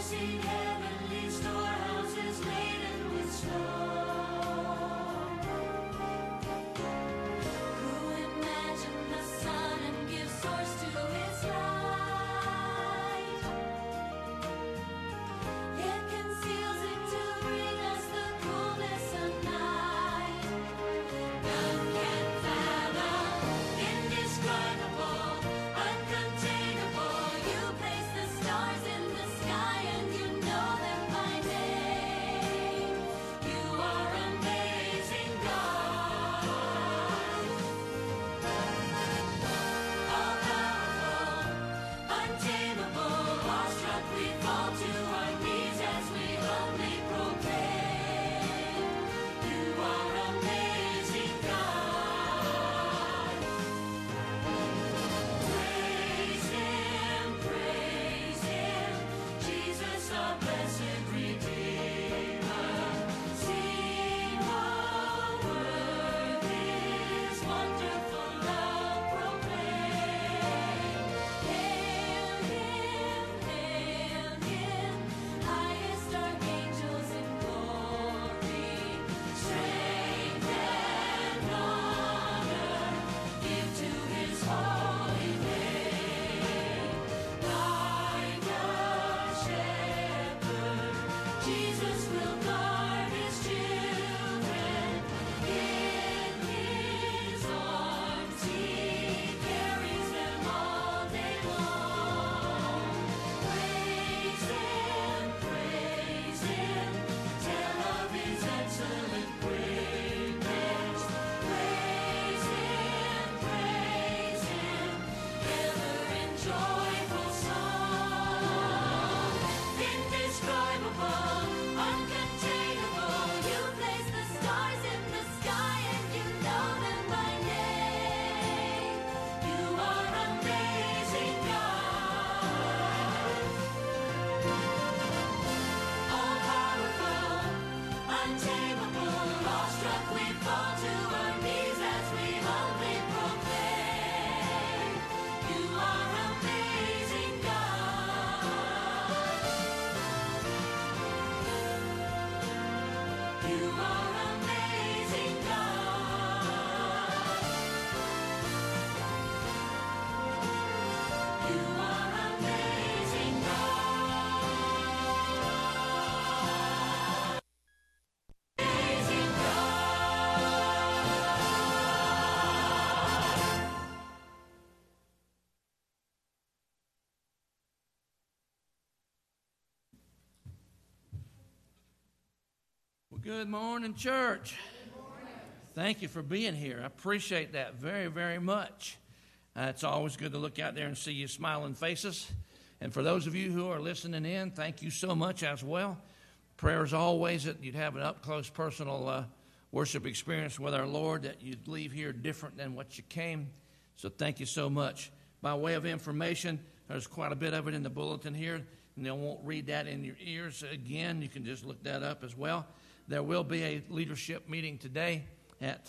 Good morning, church. Good morning. Thank you for being here. I appreciate that very, very much. It's always good to look out there and see you smiling faces. And for those of you who are listening in, thank you so much as well. Prayer is always that you'd have an up-close personal worship experience with our Lord, that you'd leave here different than what you came. So thank you so much. By way of information, there's quite a bit of it in the bulletin here, and I won't read that in your ears again. You can just look that up as well. There will be a leadership meeting today at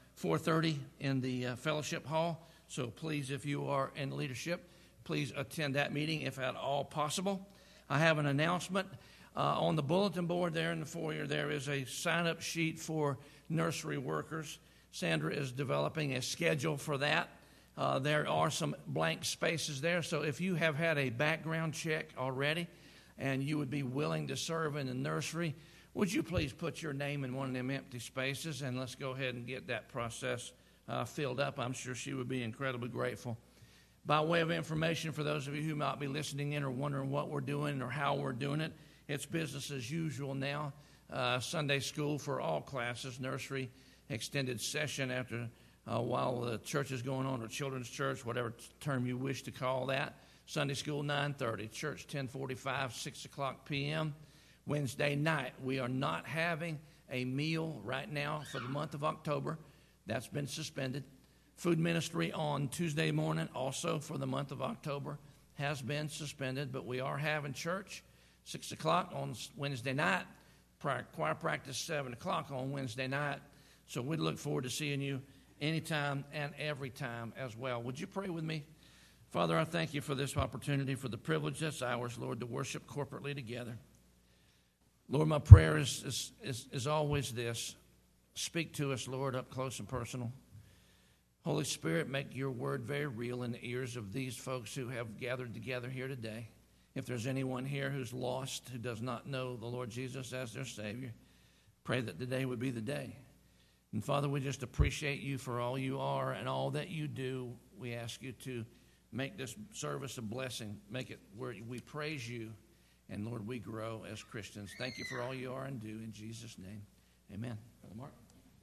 4:30 in the fellowship hall. So please, if you are in leadership, please attend that meeting if at all possible. I have an announcement. On the bulletin board there in the foyer, there is a sign-up sheet for nursery workers. Sandra is developing a schedule for that. There are some blank spaces there. So if you have had a background check already and you would be willing to serve in the nursery, would you please put your name in one of them empty spaces, and let's go ahead and get that process filled up. I'm sure she would be incredibly grateful. By way of information, for those of you who might be listening in or wondering what we're doing or how we're doing it, it's business as usual now. Sunday school for all classes, nursery, extended session after while the church is going on, or children's church, whatever term you wish to call that. Sunday school, 9:30. Church, 10:45, 6 o'clock p.m. Wednesday night, we are not having a meal right now for the month of October. That's been suspended. Food ministry on Tuesday morning, also for the month of October, has been suspended. But we are having church 6 o'clock on Wednesday night. Choir practice 7 o'clock on Wednesday night. So we'd look forward to seeing you anytime and every time as well. Would you pray with me? Father, I thank you for this opportunity, for the privilege that's ours, Lord, to worship corporately together. Lord, my prayer is always this. Speak to us, Lord, up close and personal. Holy Spirit, make your word very real in the ears of these folks who have gathered together here today. If there's anyone here who's lost, who does not know the Lord Jesus as their Savior, pray that today would be the day. And Father, we just appreciate you for all you are and all that you do. We ask you to make this service a blessing. Make it where we praise you. And Lord, we grow as Christians. Thank you for all you are and do. In Jesus' name, amen. Brother Mark.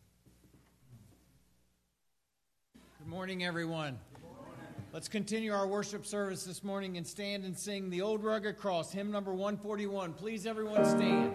Good morning, everyone. Good morning. Let's continue our worship service this morning and stand and sing the Old Rugged Cross, hymn number 141. Please, everyone, stand.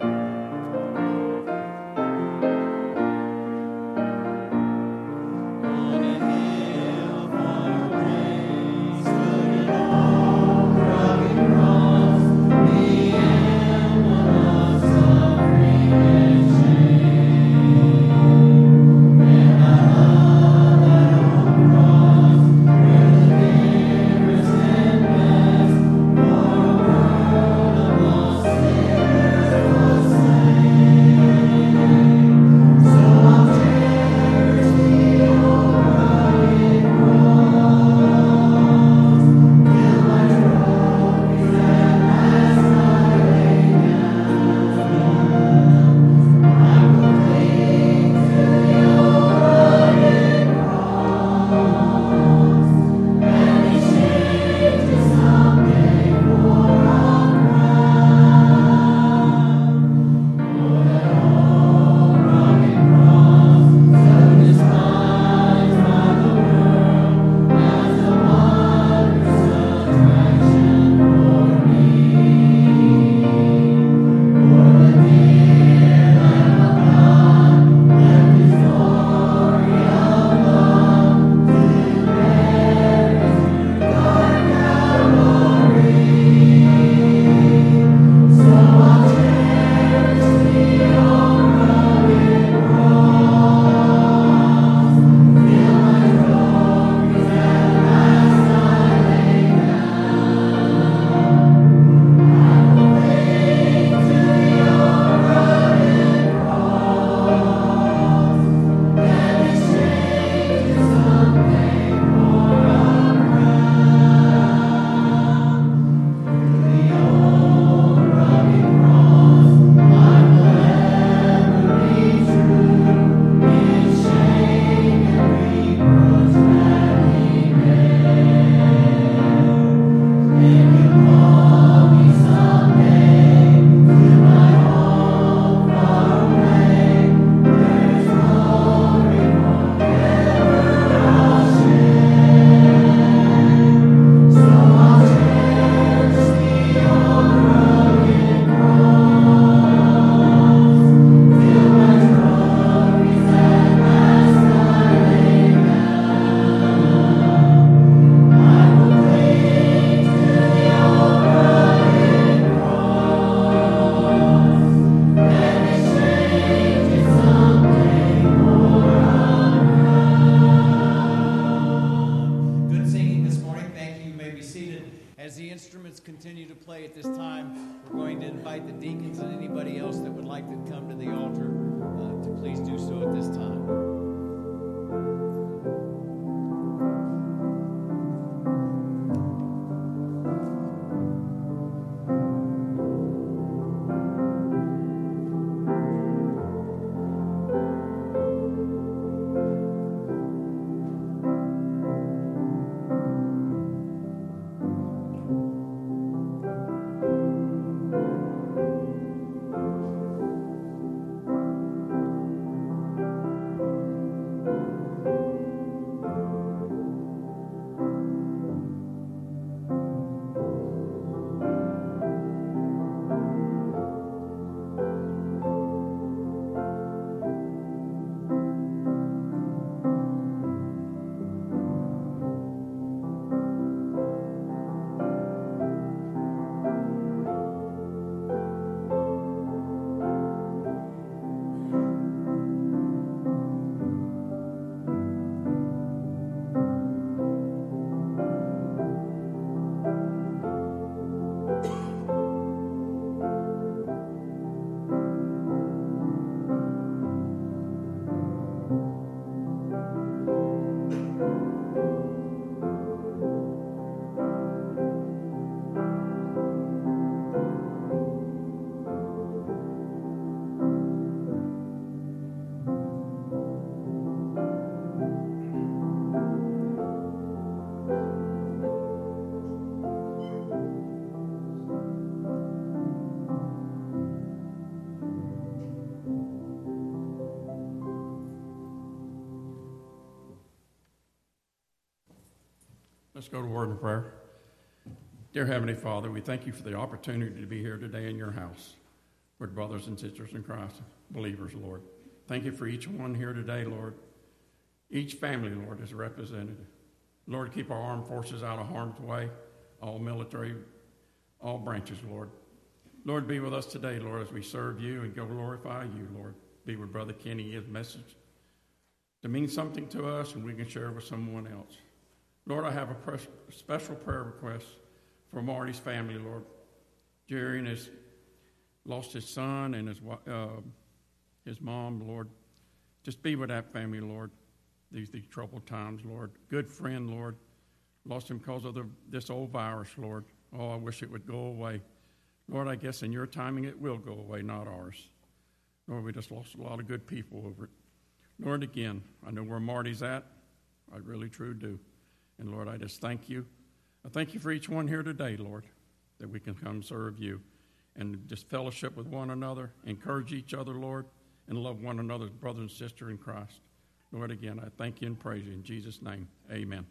Let's go to word and prayer. Dear Heavenly Father, we thank you for the opportunity to be here today in your house with brothers and sisters in Christ, believers, Lord. Thank you for each one here today, Lord. Each family, Lord, is represented. Lord, keep our armed forces out of harm's way, all military, all branches, Lord. Lord, be with us today, Lord, as we serve you and go glorify you, Lord. Be with Brother Kenny, his message to mean something to us and we can share it with someone else. Lord, I have a special prayer request for Marty's family, Lord. Jerry has lost his son and his mom, Lord. Just be with that family, Lord, these troubled times, Lord. Good friend, Lord. Lost him because of this old virus, Lord. Oh, I wish it would go away. Lord, I guess in your timing it will go away, not ours. Lord, we just lost a lot of good people over it. Lord, again, I know where Marty's at. I really, truly do. And Lord, I just thank you. I thank you for each one here today, Lord, that we can come serve you and just fellowship with one another, encourage each other, Lord, and love one another's brother and sister in Christ. Lord, again, I thank you and praise you in Jesus' name. Amen.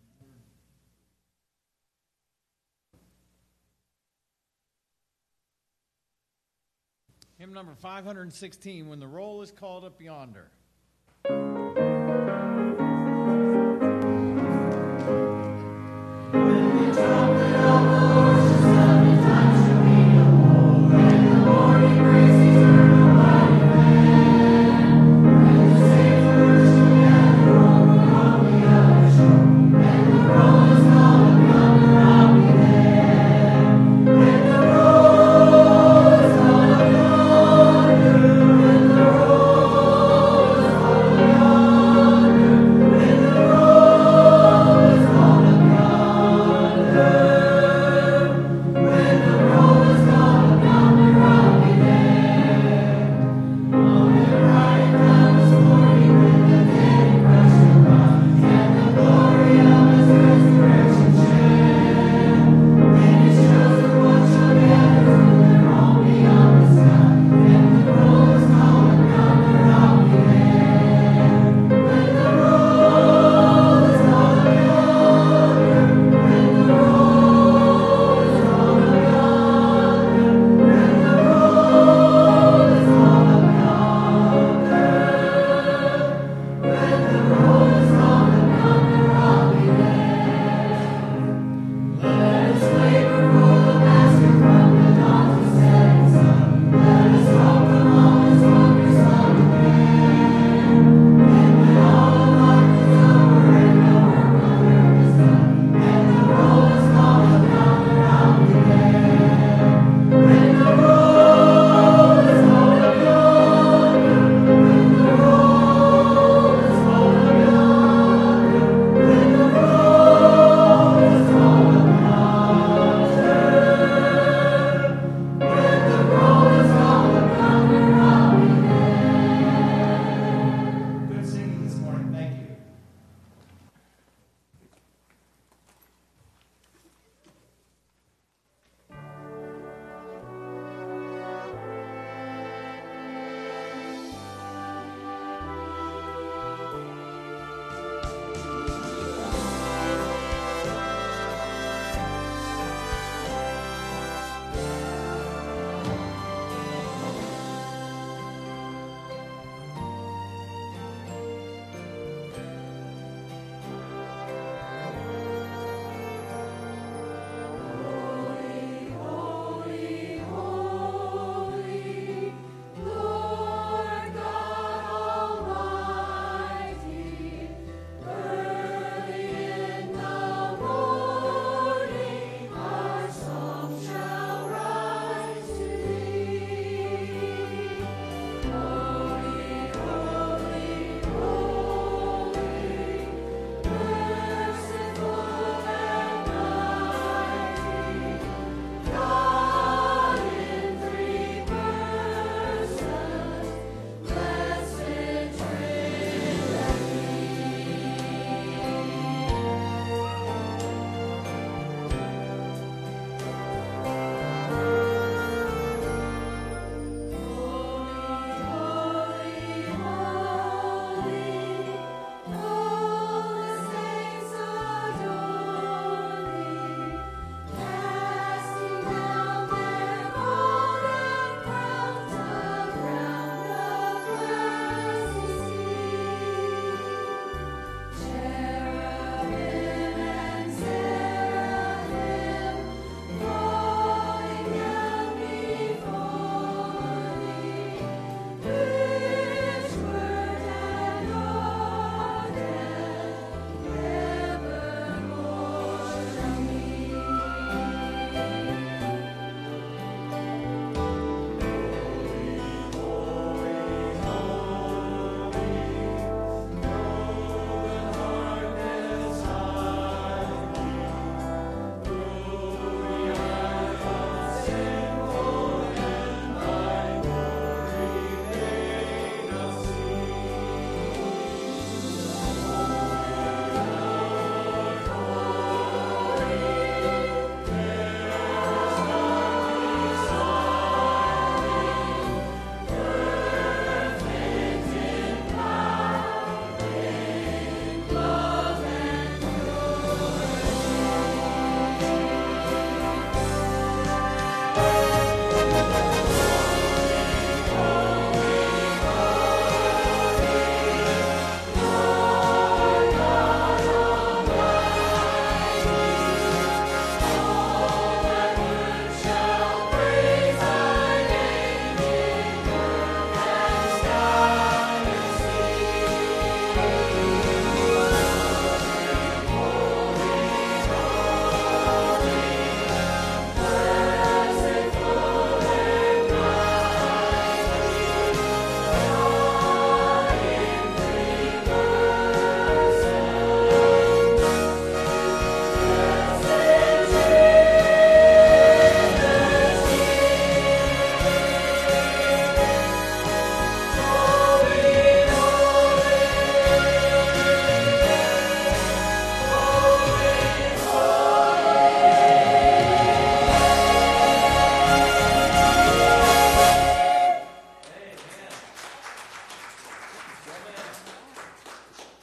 Hymn number 516, When the Roll is Called Up Yonder. When the roll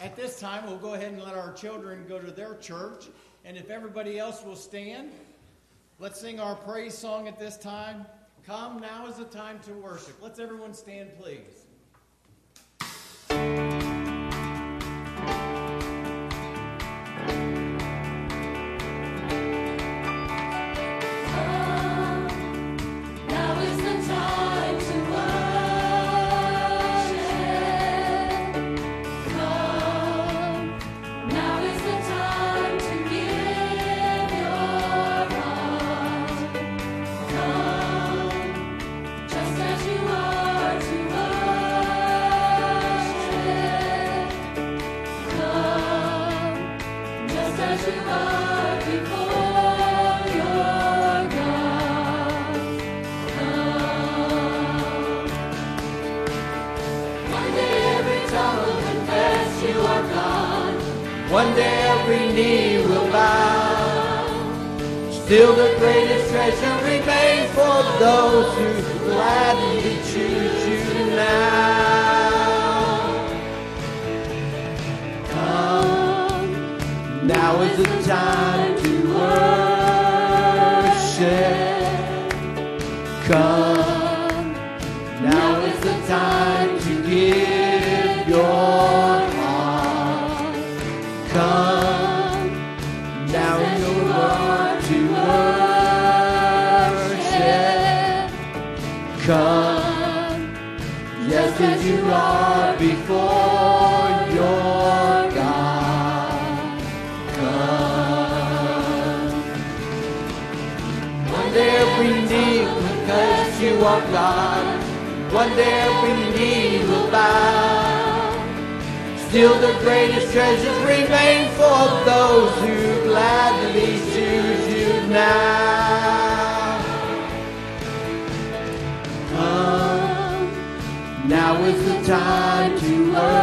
At this time, we'll go ahead and let our children go to their church. And if everybody else will stand, let's sing our praise song at this time. Come, now is the time to worship. Let's everyone stand, please. One day every knee will bow. Still the greatest treasure remains for those who gladly choose you now. Come, now is the time to worship. Come, now is the time to give your come, now is the Lord to worship. Come, just as you are before your God. Come. One day every knee will confess you are God. One day every knee will bow. Still the greatest treasures remain for those who gladly choose you now. Come, now is the time to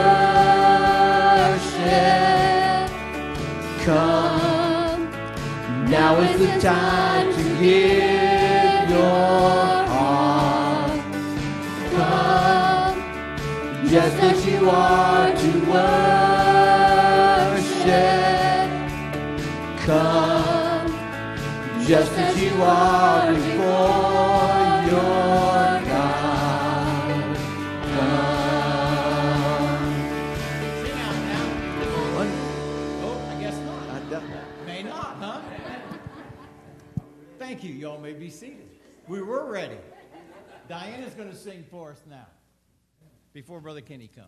worship. Come, now is the time to give your heart. Come, just as you are to worship. Come, just as you are before your God. Come. Sing out now. Oh, I guess not. May not, huh? Thank you. Y'all may be seated. We were ready. Diana's going to sing for us now, before Brother Kenny comes.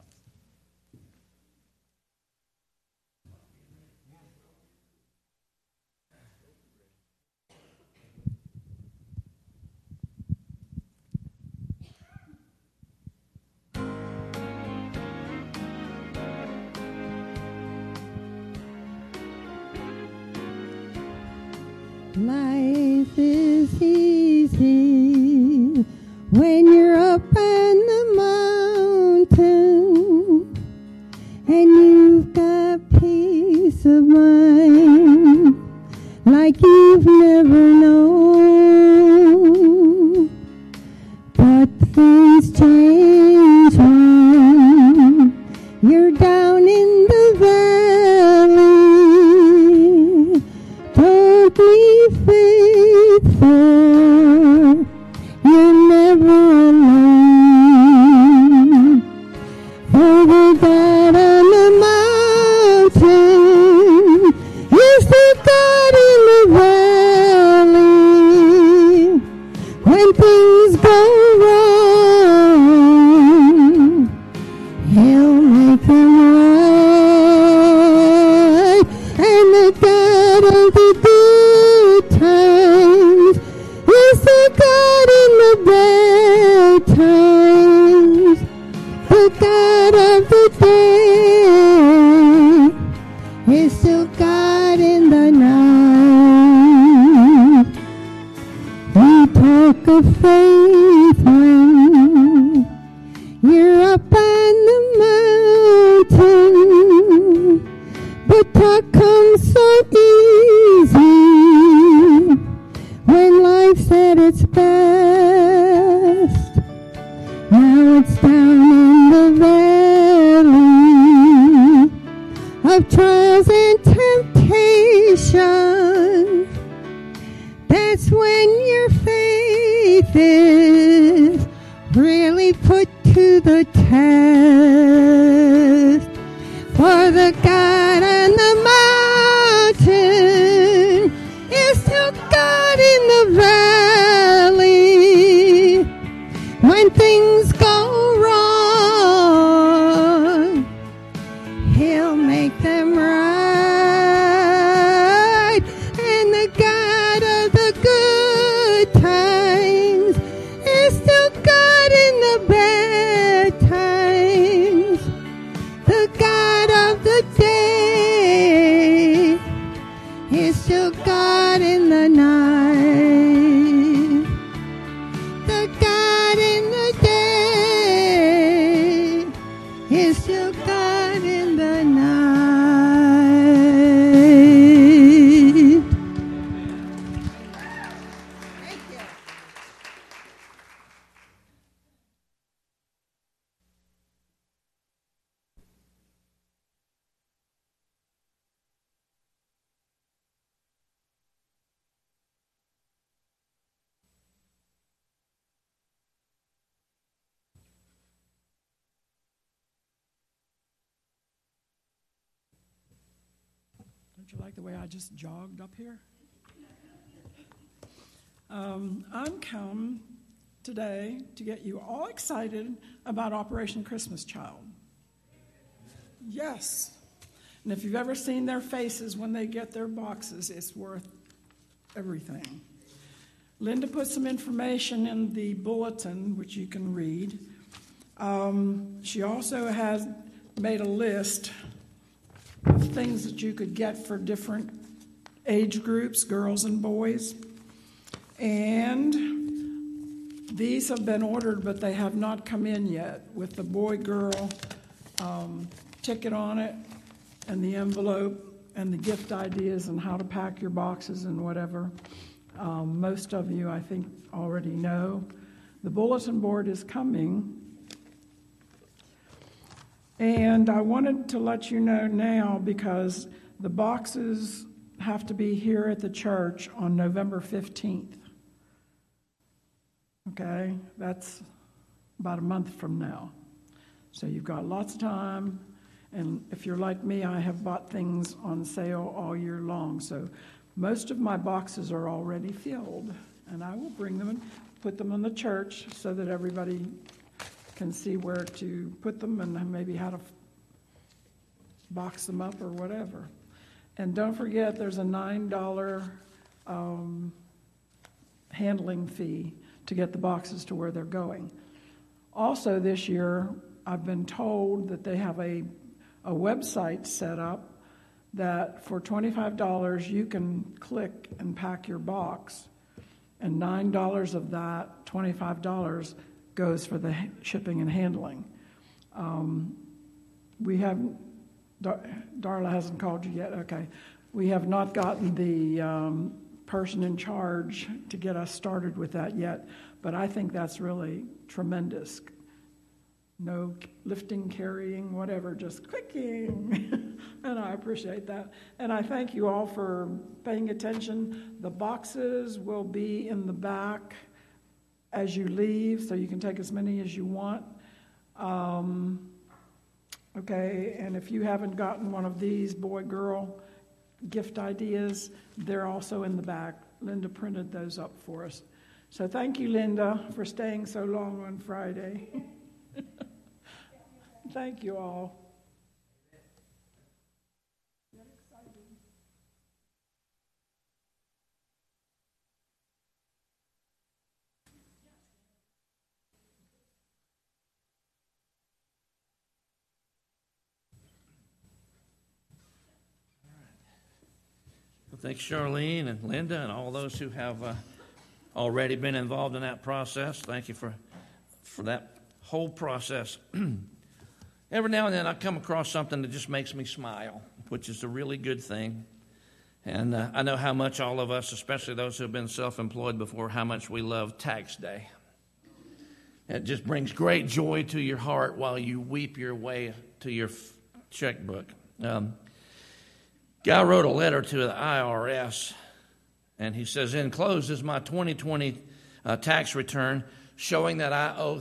Life is easy when you're up on the mountain and you've got peace of mind like you've never known. But things change when you're down in the valley. Don't be faithful, you're never alone. For the God on the mountain is the God in the valley. When things go wrong, He'll make them right. And the God of the good times is the God in the bad times. The God of the day is still God in the night. We talk of faith when you're up on the mountain, but talk comes so easy when life's at its best. Now it's down in the valley is really put to the test. For the God on the mountain is still God in the valley. When things go wrong, He'll make them right. And the God of the good times is still God in the bad times. The God of the day is still God in the night. The God in the day is still God in the night. Thank you. Don't you like the way I just jogged up here? I'm come today to get you all excited about Operation Christmas Child. Yes. And if you've ever seen their faces when they get their boxes, it's worth everything. Linda put some information in the bulletin, which you can read. She also has made a list of things that you could get for different age groups, girls and boys. And these have been ordered, but they have not come in yet, with the boy-girl ticket on it and the envelope and the gift ideas and how to pack your boxes and whatever. Most of you, I think, already know. The bulletin board is coming. And I wanted to let you know now because the boxes have to be here at the church on November 15th. Okay? That's about a month from now. So you've got lots of time. And if you're like me, I have bought things on sale all year long. So most of my boxes are already filled. And I will bring them and put them in the church so that everybody can see where to put them and maybe how to box them up or whatever. And don't forget, there's a $9 handling fee to get the boxes to where they're going. Also this year, I've been told that they have a website set up that for $25 you can click and pack your box, and $9 of that, $25, goes for the shipping and handling. We haven't, Darla hasn't called you yet, okay. We have not gotten the person in charge to get us started with that yet, but I think that's really tremendous. No lifting, carrying, whatever, just clicking. And I appreciate that. And I thank you all for paying attention. The boxes will be in the back as you leave, so you can take as many as you want. Okay, and if you haven't gotten one of these boy-girl gift ideas, they're also in the back. Linda printed those up for us. So thank you, Linda, for staying so long on Friday. Thank you all. Thanks, Charlene and Linda and all those who have already been involved in that process. Thank you for that whole process. Every now and then I come across something that just makes me smile, which is a really good thing. And I know how much all of us, especially those who have been self-employed before, how much we love tax day. It just brings great joy to your heart while you weep your way to your checkbook. Guy wrote a letter to the IRS, and he says, "Enclosed is my 2020 tax return showing that I owe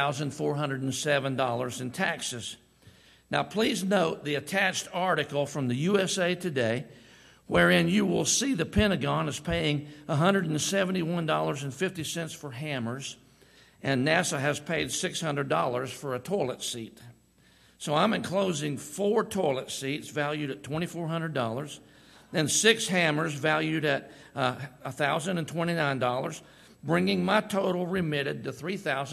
$3,407 in taxes. Now, please note the attached article from the USA Today, wherein you will see the Pentagon is paying $171.50 for hammers, and NASA has paid $600 for a toilet seat. So I'm enclosing 4 toilet seats valued at $2,400, then 6 hammers valued at $1,029, bringing my total remitted to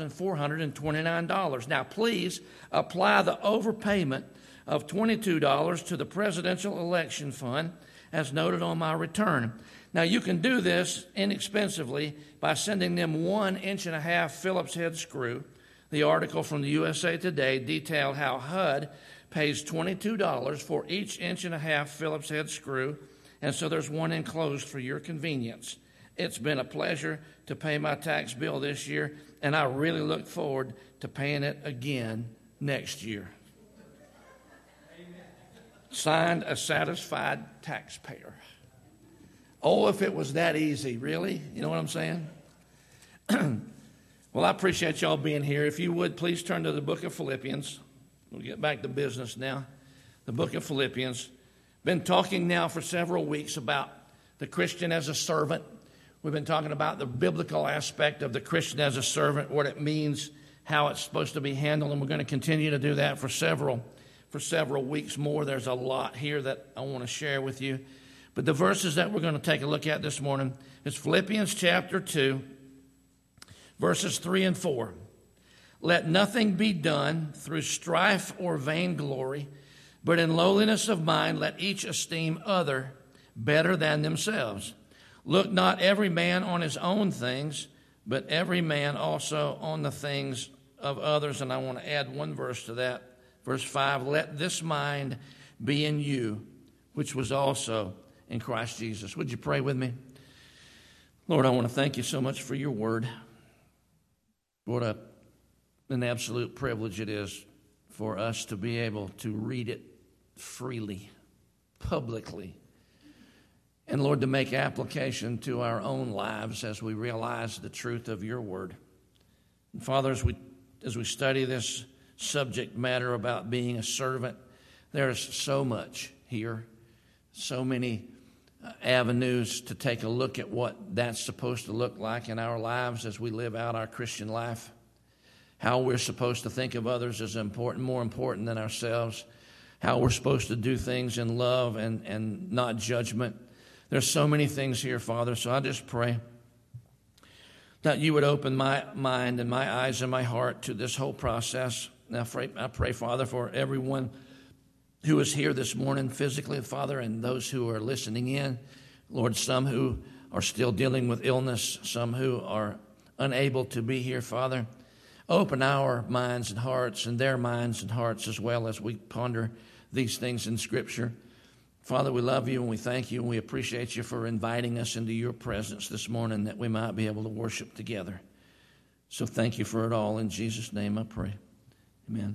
$3,429. Now, please apply the overpayment of $22 to the Presidential Election Fund as noted on my return. Now, you can do this inexpensively by sending them 1.5 inch Phillips head screw. The article from the USA Today detailed how HUD pays $22 for each 1.5 inch Phillips head screw, and so there's one enclosed for your convenience. It's been a pleasure to pay my tax bill this year, and I really look forward to paying it again next year. Amen. Signed, a satisfied taxpayer. Oh, if it was that easy, really? You know what I'm saying? Well, I appreciate y'all being here. If you would, please turn to the book of Philippians. We'll get back to business now. The book of Philippians. Been talking now for several weeks about the Christian as a servant. We've been talking about the biblical aspect of the Christian as a servant, what it means, how it's supposed to be handled, and we're going to continue to do that for several weeks more. There's a lot here that I want to share with you. But the verses that we're going to take a look at this morning is Philippians chapter 2, verses 3 and 4. Let nothing be done through strife or vainglory, but in lowliness of mind let each esteem other better than themselves. Look not every man on his own things, but every man also on the things of others. And I want to add one verse to that. Verse 5, let this mind be in you, which was also in Christ Jesus. Would you pray with me? Lord, I want to thank you so much for your word. What an absolute privilege it is for us to be able to read it freely, publicly, and Lord, to make application to our own lives as we realize the truth of your word. And Father, as we study this subject matter about being a servant, there's so much here, so many avenues to take a look at what that's supposed to look like in our lives as we live out our Christian life, how we're supposed to think of others as important, more important than ourselves, how we're supposed to do things in love and not judgment. There's so many things here, Father, so I just pray that you would open my mind and my eyes and my heart to this whole process. Now, I pray, Father, for everyone who is here this morning physically, Father, and those who are listening in. Lord, some who are still dealing with illness, some who are unable to be here, Father. Open our minds and hearts and their minds and hearts as well as we ponder these things in Scripture. Father, we love you and we thank you and we appreciate you for inviting us into your presence this morning that we might be able to worship together. So thank you for it all. In Jesus' name I pray. Amen.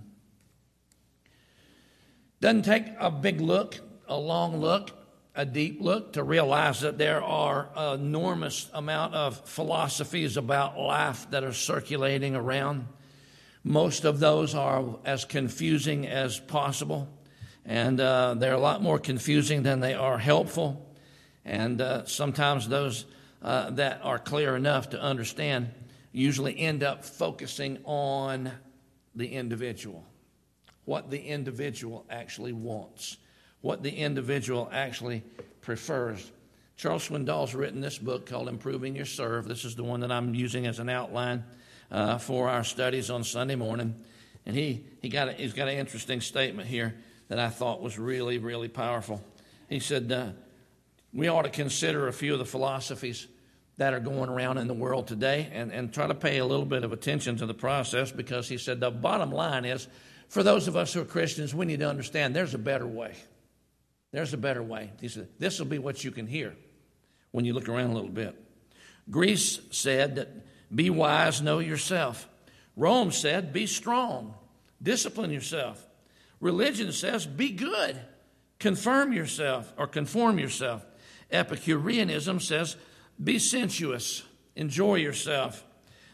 Doesn't take a big look, a long look, a deep look to realize that there are an enormous amount of philosophies about life that are circulating around. Most of those are as confusing as possible. And they're a lot more confusing than they are helpful. And sometimes those that are clear enough to understand usually end up focusing on the individual, what the individual actually wants, what the individual actually prefers. Charles Swindoll's written this book called Improving Your Serve. This is the one that I'm using as an outline for our studies on Sunday morning. And he's got an interesting statement here that I thought was really, really powerful. He said, we ought to consider a few of the philosophies that are going around in the world today and try to pay a little bit of attention to the process, because he said the bottom line is, for those of us who are Christians, we need to understand there's a better way. There's a better way. He said, this will be what you can hear when you look around a little bit. Greece said that be wise, know yourself. Rome said be strong, discipline yourself. Religion says, be good, conform yourself. Epicureanism says, be sensuous, enjoy yourself.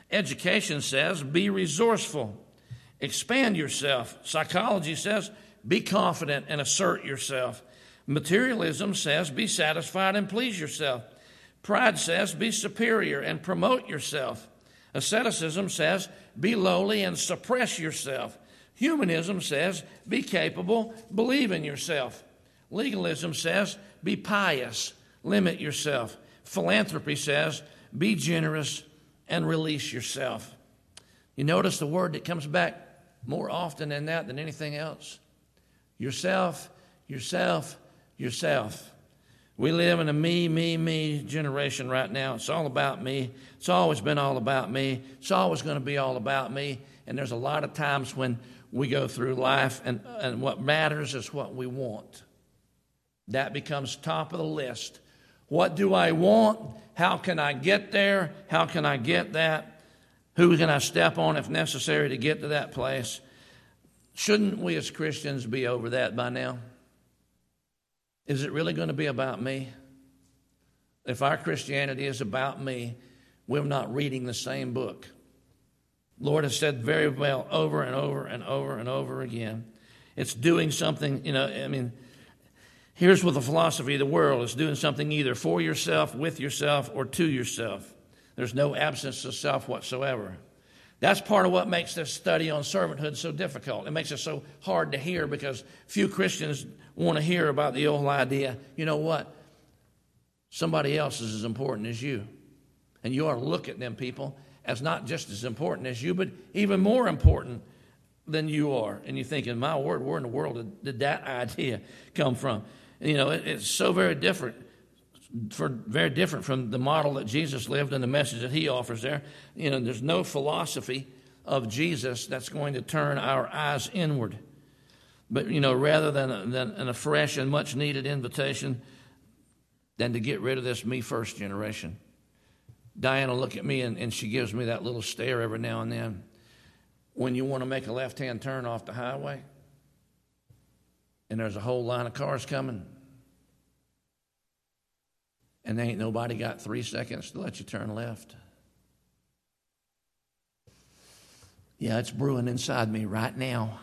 Education says, be resourceful. Expand yourself. Psychology says, be confident and assert yourself. Materialism says, be satisfied and please yourself. Pride says, be superior and promote yourself. Asceticism says, be lowly and suppress yourself. Humanism says, be capable, believe in yourself. Legalism says, be pious, limit yourself. Philanthropy says, be generous and release yourself. You notice the word that comes back more often than that than anything else? Yourself, yourself, yourself. We live in a me generation right now. It's all about me. It's always been all about me. It's always going to be all about me. And there's a lot of times when we go through life and what matters is what we want. That becomes top of the list. What do I want? How can I get there? How can I get that? Who can I step on if necessary to get to that place? Shouldn't we as Christians be over that by now? Is it really going to be about me? If our Christianity is about me, we're not reading the same book. Lord has said very well over and over and over and over again. It's doing something, here's what the philosophy of the world is: doing something either for yourself, with yourself, or to yourself. There's no absence of self whatsoever. That's part of what makes this study on servanthood so difficult. It makes it so hard to hear because few Christians want to hear about the old idea, you know what? Somebody else is as important as you. And you ought to look at them people as not just as important as you, but even more important than you are. And you're thinking, my word, where in the world did that idea come from? It's so very different. Very different from the model that Jesus lived and the message that he offers there. There's no philosophy of Jesus that's going to turn our eyes inward. But, rather than a fresh and much needed invitation, than to get rid of this me first generation. Diane will look at me and she gives me that little stare every now and then. When you want to make a left-hand turn off the highway and there's a whole line of cars coming, and there ain't nobody got 3 seconds to let you turn left. Yeah, it's brewing inside me right now.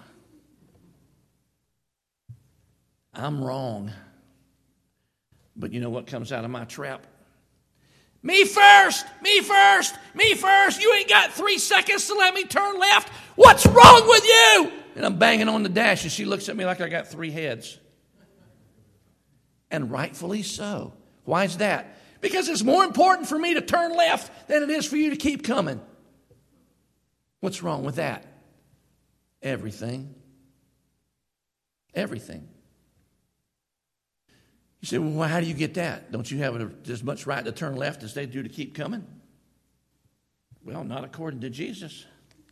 I'm wrong. But you know what comes out of my trap? Me first, me first, me first. You ain't got 3 seconds to let me turn left. What's wrong with you? And I'm banging on the dash, and she looks at me like I got 3 heads. And rightfully so. Why is that? Because it's more important for me to turn left than it is for you to keep coming. What's wrong with that? Everything. Everything. You say, well, how do you get that? Don't you have as much right to turn left as they do to keep coming? Well, not according to Jesus.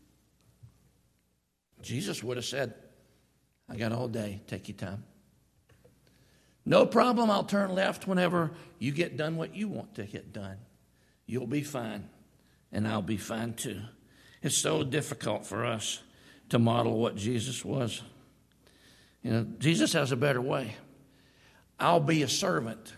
Jesus would have said, I got all day. Take your time. No problem, I'll turn left whenever you get done what you want to get done. You'll be fine, and I'll be fine too. It's so difficult for us to model what Jesus was. Jesus has a better way. I'll be a servant.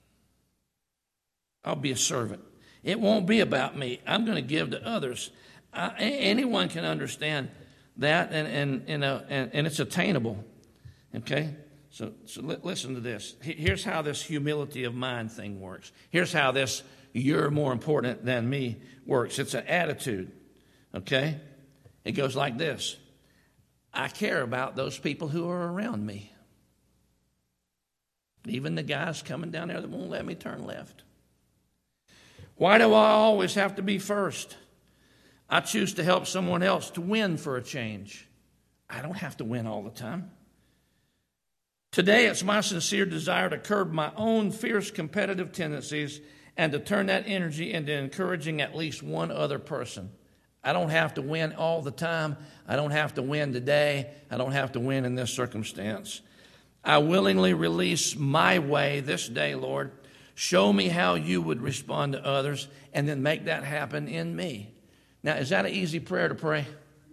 I'll be a servant. It won't be about me. I'm going to give to others. Anyone can understand that, and it's attainable. Okay? So listen to this. Here's how this humility of mind thing works. Here's how this you're more important than me works. It's an attitude, okay? It goes like this. I care about those people who are around me. Even the guys coming down there that won't let me turn left. Why do I always have to be first? I choose to help someone else to win for a change. I don't have to win all the time. Today, it's my sincere desire to curb my own fierce competitive tendencies and to turn that energy into encouraging at least one other person. I don't have to win all the time. I don't have to win today. I don't have to win in this circumstance. I willingly release my way this day, Lord. Show me how you would respond to others, and then make that happen in me. Now, is that an easy prayer to pray?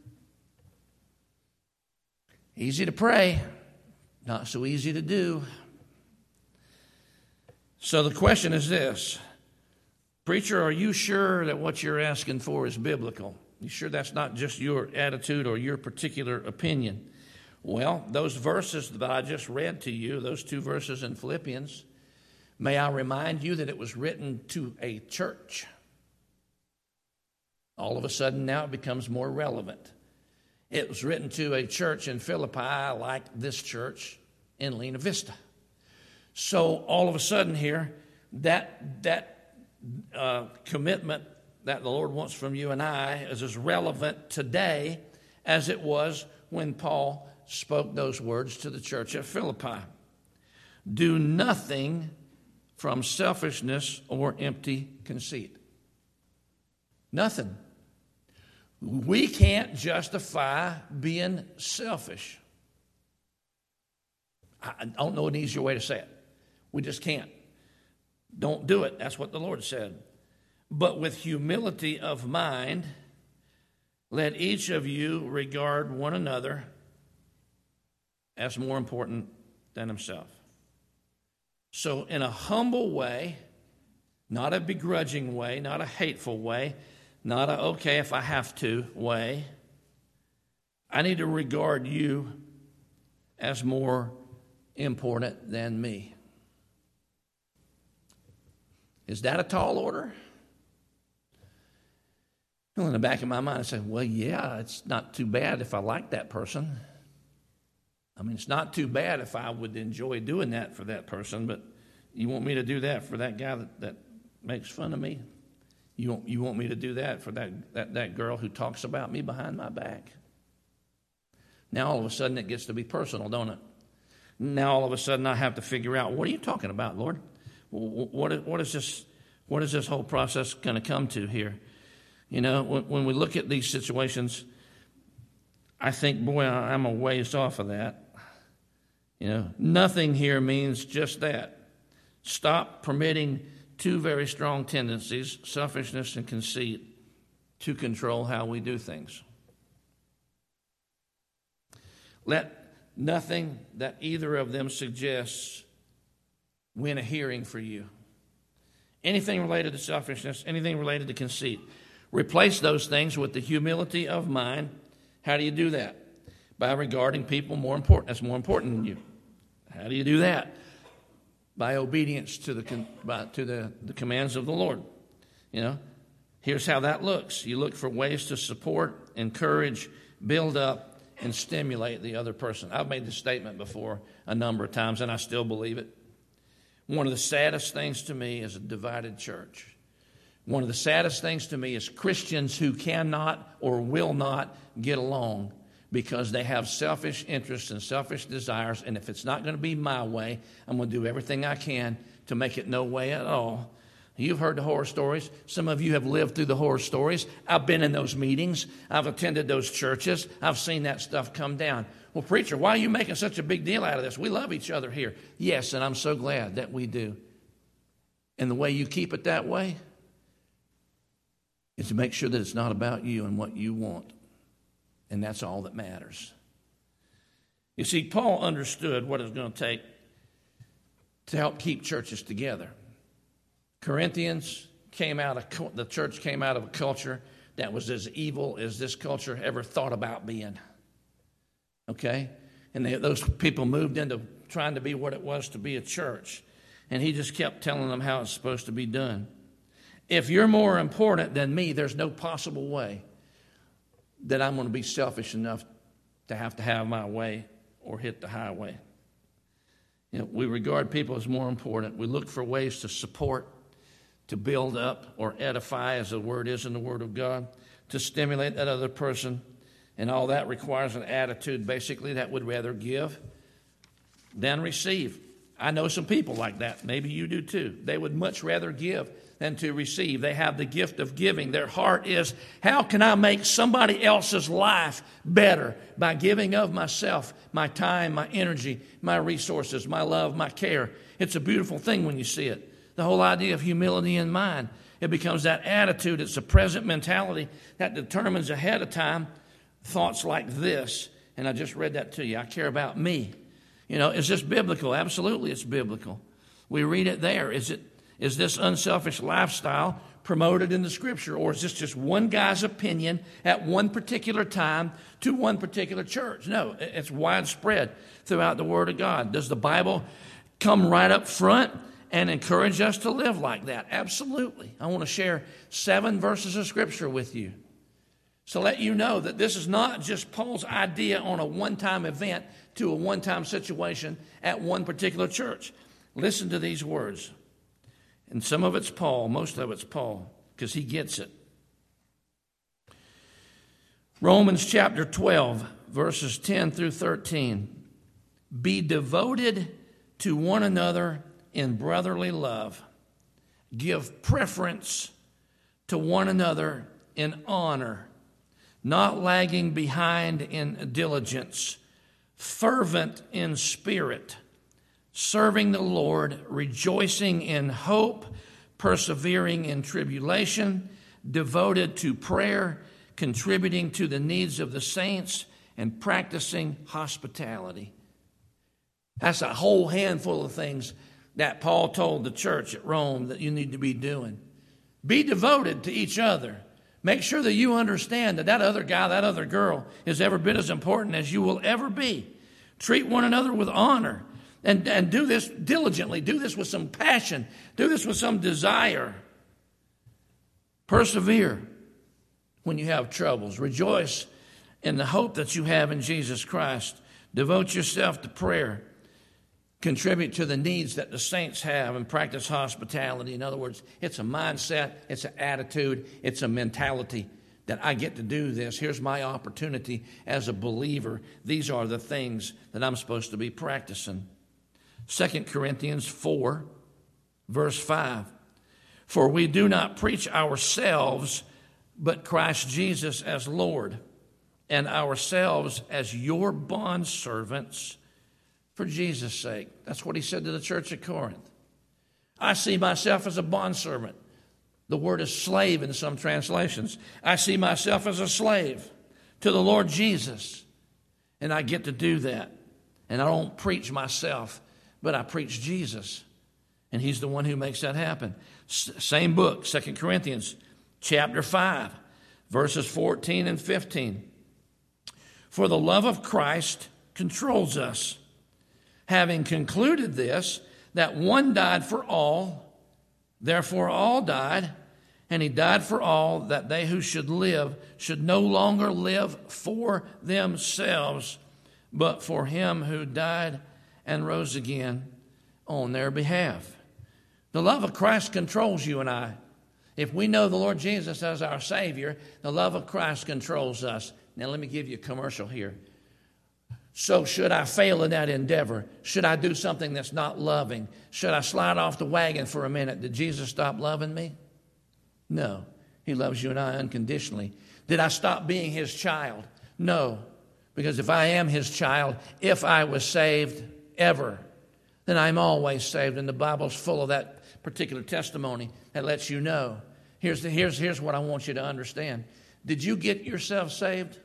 Easy to pray. Not so easy to do. So the question is this. Preacher, are you sure that what you're asking for is biblical? You sure that's not just your attitude or your particular opinion? Well, those verses that I just read to you, those 2 verses in Philippians, may I remind you that it was written to a church. All of a sudden now it becomes more relevant. It was written to a church in Philippi like this church in Lena Vista. So all of a sudden here, that commitment that the Lord wants from you and I is as relevant today as it was when Paul spoke those words to the church at Philippi. Do nothing from selfishness or empty conceit. Nothing. We can't justify being selfish. I don't know an easier way to say it. We just can't. Don't do it. That's what the Lord said. But with humility of mind, let each of you regard one another as more important than himself. So in a humble way, not a begrudging way, not a hateful way, not a okay if I have to way, I need to regard you as more important than me. Is that a tall order? Well, in the back of my mind, I say, well, yeah, it's not too bad if I like that person. I mean, it's not too bad if I would enjoy doing that for that person, but you want me to do that for that guy that makes fun of me? You want me to do that for that girl who talks about me behind my back? Now all of a sudden it gets to be personal, don't it? Now all of a sudden I have to figure out, what are you talking about, Lord? What is this whole process going to come to here? You know, when we look at these situations, I think, boy, I'm a ways off of that. You know, nothing here means just that. Stop permitting 2 very strong tendencies, selfishness and conceit, to control how we do things. Let nothing that either of them suggests win a hearing for you. Anything related to selfishness, anything related to conceit. Replace those things with the humility of mind. How do you do that? By regarding people more important. That's more important than you. How do you do that? By obedience to the commands of the Lord. You know, here's how that looks. You look for ways to support, encourage, build up, and stimulate the other person. I've made this statement before a number of times, and I still believe it. One of the saddest things to me is a divided church. One of the saddest things to me is Christians who cannot or will not get along because they have selfish interests and selfish desires, and if it's not going to be my way, I'm going to do everything I can to make it no way at all. You've heard the horror stories. Some of you have lived through the horror stories. I've been in those meetings. I've attended those churches. I've seen that stuff come down. Well, preacher, why are you making such a big deal out of this? We love each other here. Yes, and I'm so glad that we do. And the way you keep it that way is to make sure that it's not about you and what you want. And that's all that matters. You see, Paul understood what it was going to take to help keep churches together. Corinthians the church came out of a culture that was as evil as this culture ever thought about being. Okay? And those people moved into trying to be what it was to be a church. And he just kept telling them how it's supposed to be done. If you're more important than me, there's no possible way that I'm going to be selfish enough to have my way or hit the highway. You know, we regard people as more important. We look for ways to support, to build up or edify, as the word is in the Word of God, to stimulate that other person. And all that requires an attitude, basically, that would rather give than receive. I know some people like that. Maybe you do too. They would much rather give than to receive. They have the gift of giving. Their heart is, how can I make somebody else's life better by giving of myself, my time, my energy, my resources, my love, my care? It's a beautiful thing when you see it. The whole idea of humility in mind. It becomes that attitude. It's a present mentality that determines ahead of time thoughts like this. And I just read that to you. I care about me. You know, is this biblical? Absolutely, it's biblical. We read it there. Is this unselfish lifestyle promoted in the Scripture? Or is this just one guy's opinion at one particular time to one particular church? No, it's widespread throughout the Word of God. Does the Bible come right up front and encourage us to live like that? Absolutely. I want to share 7 verses of Scripture with you, so let you know that this is not just Paul's idea on a one-time event to a one-time situation at one particular church. Listen to these words. And some of it's Paul, most of it's Paul, because he gets it. Romans chapter 12, verses 10 through 13. Be devoted to one another in brotherly love. Give preference to one another in honor, not lagging behind in diligence, fervent in spirit, serving the Lord, rejoicing in hope, persevering in tribulation, devoted to prayer, contributing to the needs of the saints, and practicing hospitality. That's a whole handful of things that Paul told the church at Rome that you need to be doing. Be devoted to each other. Make sure that you understand that that other guy, that other girl is every bit as important as you will ever be. Treat one another with honor and do this diligently. Do this with some passion. Do this with some desire. Persevere when you have troubles. Rejoice in the hope that you have in Jesus Christ. Devote yourself to prayer. Contribute to the needs that the saints have and practice hospitality. In other words, it's a mindset, it's an attitude, it's a mentality that I get to do this. Here's my opportunity as a believer. These are the things that I'm supposed to be practicing. 2 Corinthians 4, verse 5. For we do not preach ourselves, but Christ Jesus as Lord, and ourselves as your bondservants for Jesus' sake. That's what he said to the church at Corinth. I see myself as a bondservant. The word is slave in some translations. I see myself as a slave to the Lord Jesus. And I get to do that. And I don't preach myself, but I preach Jesus. And he's the one who makes that happen. Same book, 2 Corinthians chapter 5, verses 14 and 15. For the love of Christ controls us, having concluded this, that one died for all, therefore all died, and he died for all, that they who should live should no longer live for themselves, but for him who died and rose again on their behalf. The love of Christ controls you and I. If we know the Lord Jesus as our Savior, the love of Christ controls us. Now let me give you a commercial here. So should I fail in that endeavor? Should I do something that's not loving? Should I slide off the wagon for a minute? Did Jesus stop loving me? No. He loves you and I unconditionally. Did I stop being his child? No. Because if I am his child, if I was saved ever, then I'm always saved. And the Bible's full of that particular testimony that lets you know. Here's what I want you to understand. Did you get yourself saved?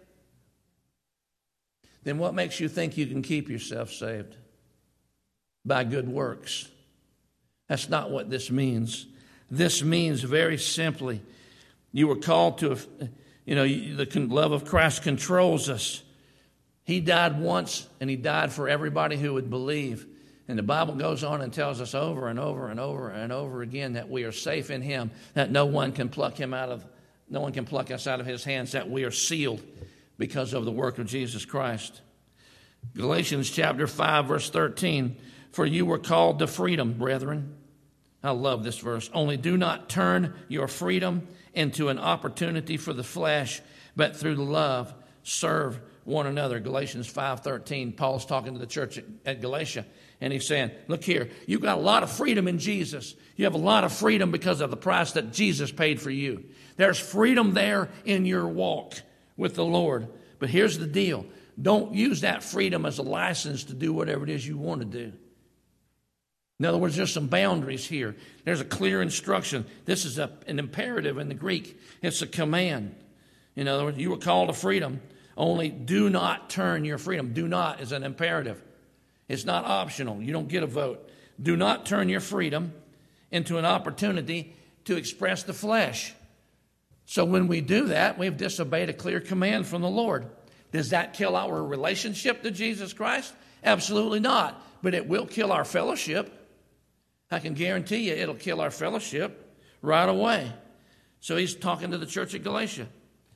Then what makes you think you can keep yourself saved? By good works. That's not what this means. This means very simply, you were called to, the love of Christ controls us. He died once, and he died for everybody who would believe. And the Bible goes on and tells us over and over and over and over again that we are safe in him, that no one can pluck us out of his hands, that we are sealed because of the work of Jesus Christ. Galatians chapter 5, verse 13. For you were called to freedom, brethren. I love this verse. Only do not turn your freedom into an opportunity for the flesh, but through love serve one another. Galatians 5:13. Paul's talking to the church at Galatia, and he's saying, look here, you've got a lot of freedom in Jesus. You have a lot of freedom because of the price that Jesus paid for you. There's freedom there in your walk with the Lord. But here's the deal. Don't use that freedom as a license to do whatever it is you want to do. In other words, there's some boundaries here. There's a clear instruction. This is an imperative in the Greek. It's a command. In other words, you were called to freedom. Only do not turn your freedom. Do not is an imperative. It's not optional. You don't get a vote. Do not turn your freedom into an opportunity to express the flesh. So when we do that, we've disobeyed a clear command from the Lord. Does that kill our relationship to Jesus Christ? Absolutely not. But it will kill our fellowship. I can guarantee you it'll kill our fellowship right away. So he's talking to the church at Galatia.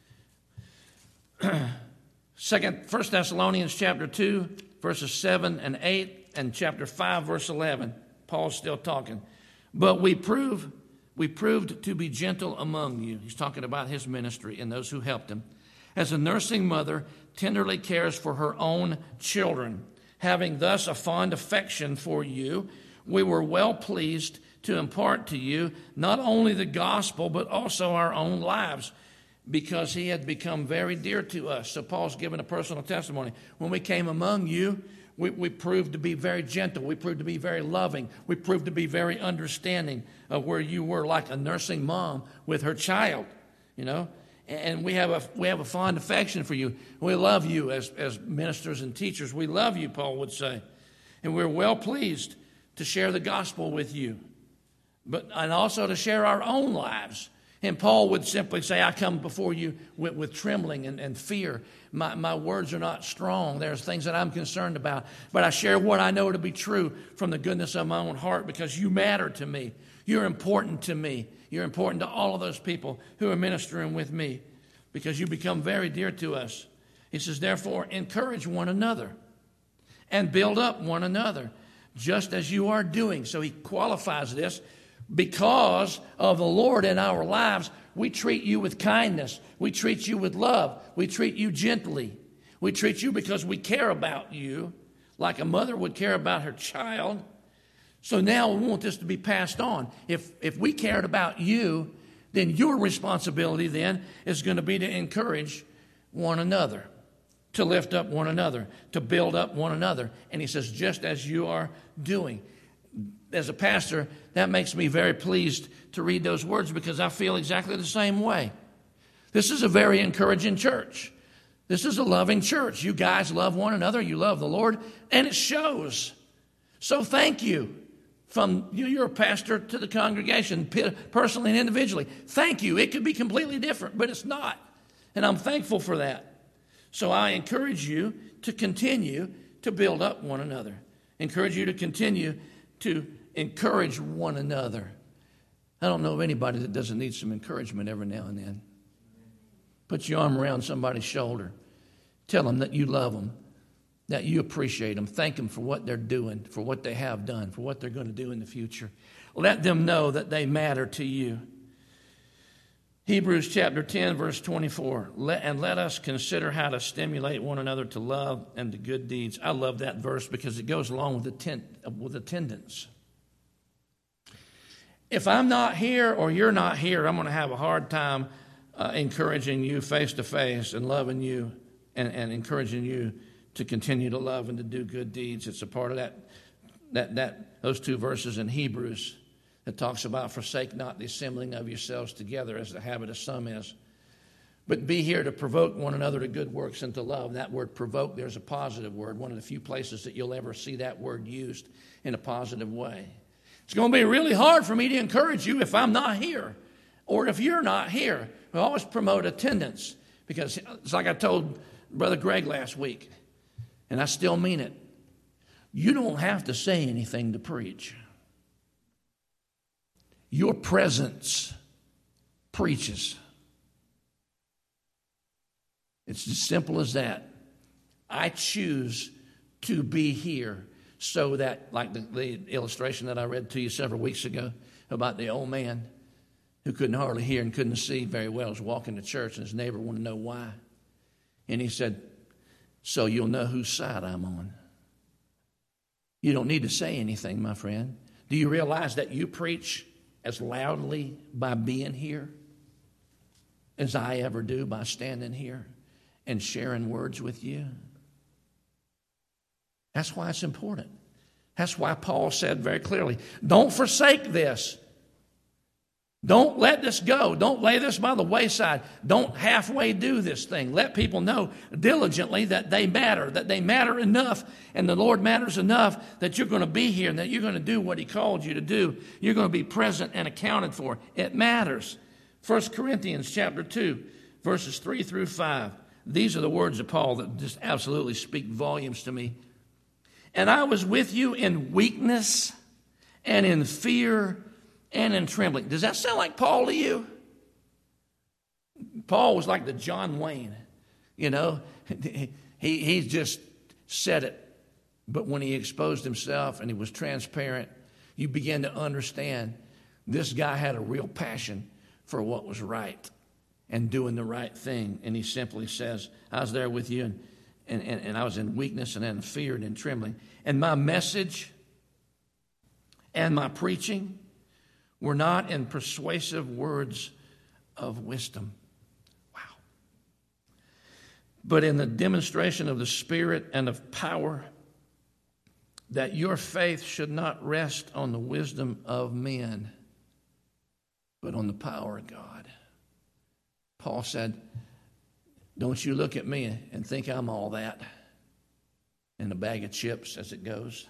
1 Thessalonians chapter 2, verses 7 and 8, and chapter 5, verse 11. Paul's still talking. But we proved to be gentle among you. He's talking about his ministry and those who helped him. As a nursing mother tenderly cares for her own children, having thus a fond affection for you, we were well pleased to impart to you not only the gospel, but also our own lives, because he had become very dear to us. So Paul's given a personal testimony. When we came among you, we proved to be very gentle. We proved to be very loving. We proved to be very understanding of where you were, like a nursing mom with her child, you know. And we have a fond affection for you. We love you as ministers and teachers. We love you, Paul would say. And we're well pleased to share the gospel with you, and also to share our own lives. And Paul would simply say, I come before you with trembling and fear. My words are not strong. There's things that I'm concerned about. But I share what I know to be true from the goodness of my own heart, because you matter to me. You're important to me. You're important to all of those people who are ministering with me, because you become very dear to us. He says, therefore, encourage one another and build up one another, just as you are doing. So he qualifies this. Because of the Lord in our lives, we treat you with kindness. We treat you with love. We treat you gently. We treat you because we care about you, like a mother would care about her child. So now we want this to be passed on. If we cared about you, then your responsibility then is going to be to encourage one another, to lift up one another, to build up one another. And he says, just as you are doing. As a pastor, that makes me very pleased to read those words, because I feel exactly the same way. This is a very encouraging church. This is a loving church. You guys love one another. You love the Lord, and it shows. So thank you. From you're a pastor to the congregation, personally and individually. Thank you. It could be completely different, but it's not. And I'm thankful for that. So I encourage you to continue to build up one another. Encourage you to continue to encourage one another. I don't know of anybody that doesn't need some encouragement every now and then. Put your arm around somebody's shoulder. Tell them that you love them, that you appreciate them. Thank them for what they're doing, for what they have done, for what they're going to do in the future. Let them know that they matter to you. Hebrews chapter 10, verse 24. Let us consider how to stimulate one another to love and to good deeds. I love that verse because it goes along with attendance. If I'm not here or you're not here, I'm going to have a hard time encouraging you face to face and loving you and encouraging you to continue to love and to do good deeds. It's a part of those two verses in Hebrews that talks about forsake not the assembling of yourselves together as the habit of some is, but be here to provoke one another to good works and to love. That word provoke, there's a positive word, one of the few places that you'll ever see that word used in a positive way. It's going to be really hard for me to encourage you if I'm not here or if you're not here. We always promote attendance, because it's like I told Brother Greg last week, and I still mean it. You don't have to say anything to preach. Your presence preaches. It's as simple as that. I choose to be here so that, like the illustration that I read to you several weeks ago about the old man who couldn't hardly hear and couldn't see very well, was walking to church, and his neighbor wanted to know why. And he said, so you'll know whose side I'm on. You don't need to say anything, my friend. Do you realize that you preach as loudly by being here as I ever do by standing here and sharing words with you? That's why it's important. That's why Paul said very clearly, don't forsake this. Don't let this go. Don't lay this by the wayside. Don't halfway do this thing. Let people know diligently that they matter enough, and the Lord matters enough that you're going to be here and that you're going to do what He called you to do. You're going to be present and accounted for. It matters. 1 Corinthians chapter 2, verses 3 through 5. These are the words of Paul that just absolutely speak volumes to me. And I was with you in weakness and in fear and in trembling. Does that sound like Paul to you? Paul was like the John Wayne, you know. He just said it. But when he exposed himself and he was transparent, you began to understand this guy had a real passion for what was right and doing the right thing. And he simply says, I was there with you, and I was in weakness and in fear and in trembling. And my message and my preaching were not in persuasive words of wisdom. Wow. But in the demonstration of the Spirit and of power, that your faith should not rest on the wisdom of men, but on the power of God. Paul said, don't you look at me and think I'm all that in a bag of chips as it goes.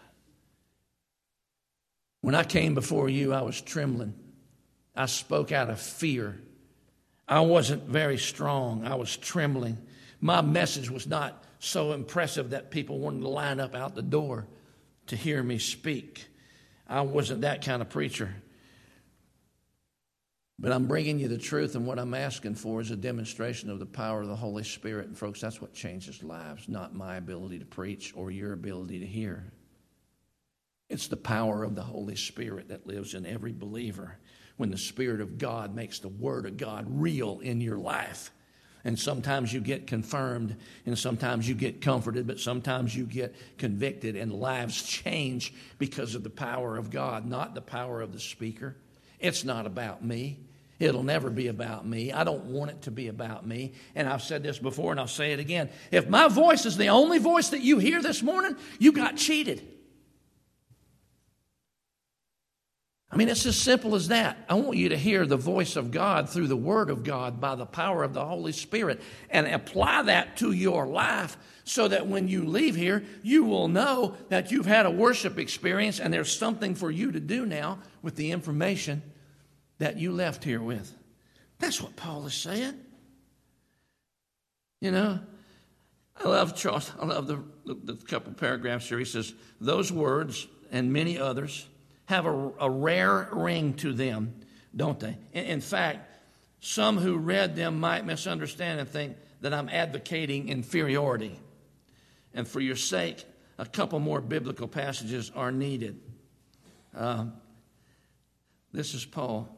When I came before you, I was trembling. I spoke out of fear. I wasn't very strong. I was trembling. My message was not so impressive that people wanted to line up out the door to hear me speak. I wasn't that kind of preacher. But I'm bringing you the truth, and what I'm asking for is a demonstration of the power of the Holy Spirit. And folks, that's what changes lives, not my ability to preach or your ability to hear. It's the power of the Holy Spirit that lives in every believer when the Spirit of God makes the Word of God real in your life. And sometimes you get confirmed, and sometimes you get comforted, but sometimes you get convicted, and lives change because of the power of God, not the power of the speaker. It's not about me. It'll never be about me. I don't want it to be about me. And I've said this before, and I'll say it again. If my voice is the only voice that you hear this morning, you got cheated. I mean, it's as simple as that. I want you to hear the voice of God through the Word of God by the power of the Holy Spirit and apply that to your life so that when you leave here, you will know that you've had a worship experience and there's something for you to do now with the information that you left here with. That's what Paul is saying. You know, I love Charles. I love the couple paragraphs here. He says, those words and many others have a rare ring to them, don't they? In fact, some who read them might misunderstand and think that I'm advocating inferiority. And for your sake, a couple more biblical passages are needed. This is Paul,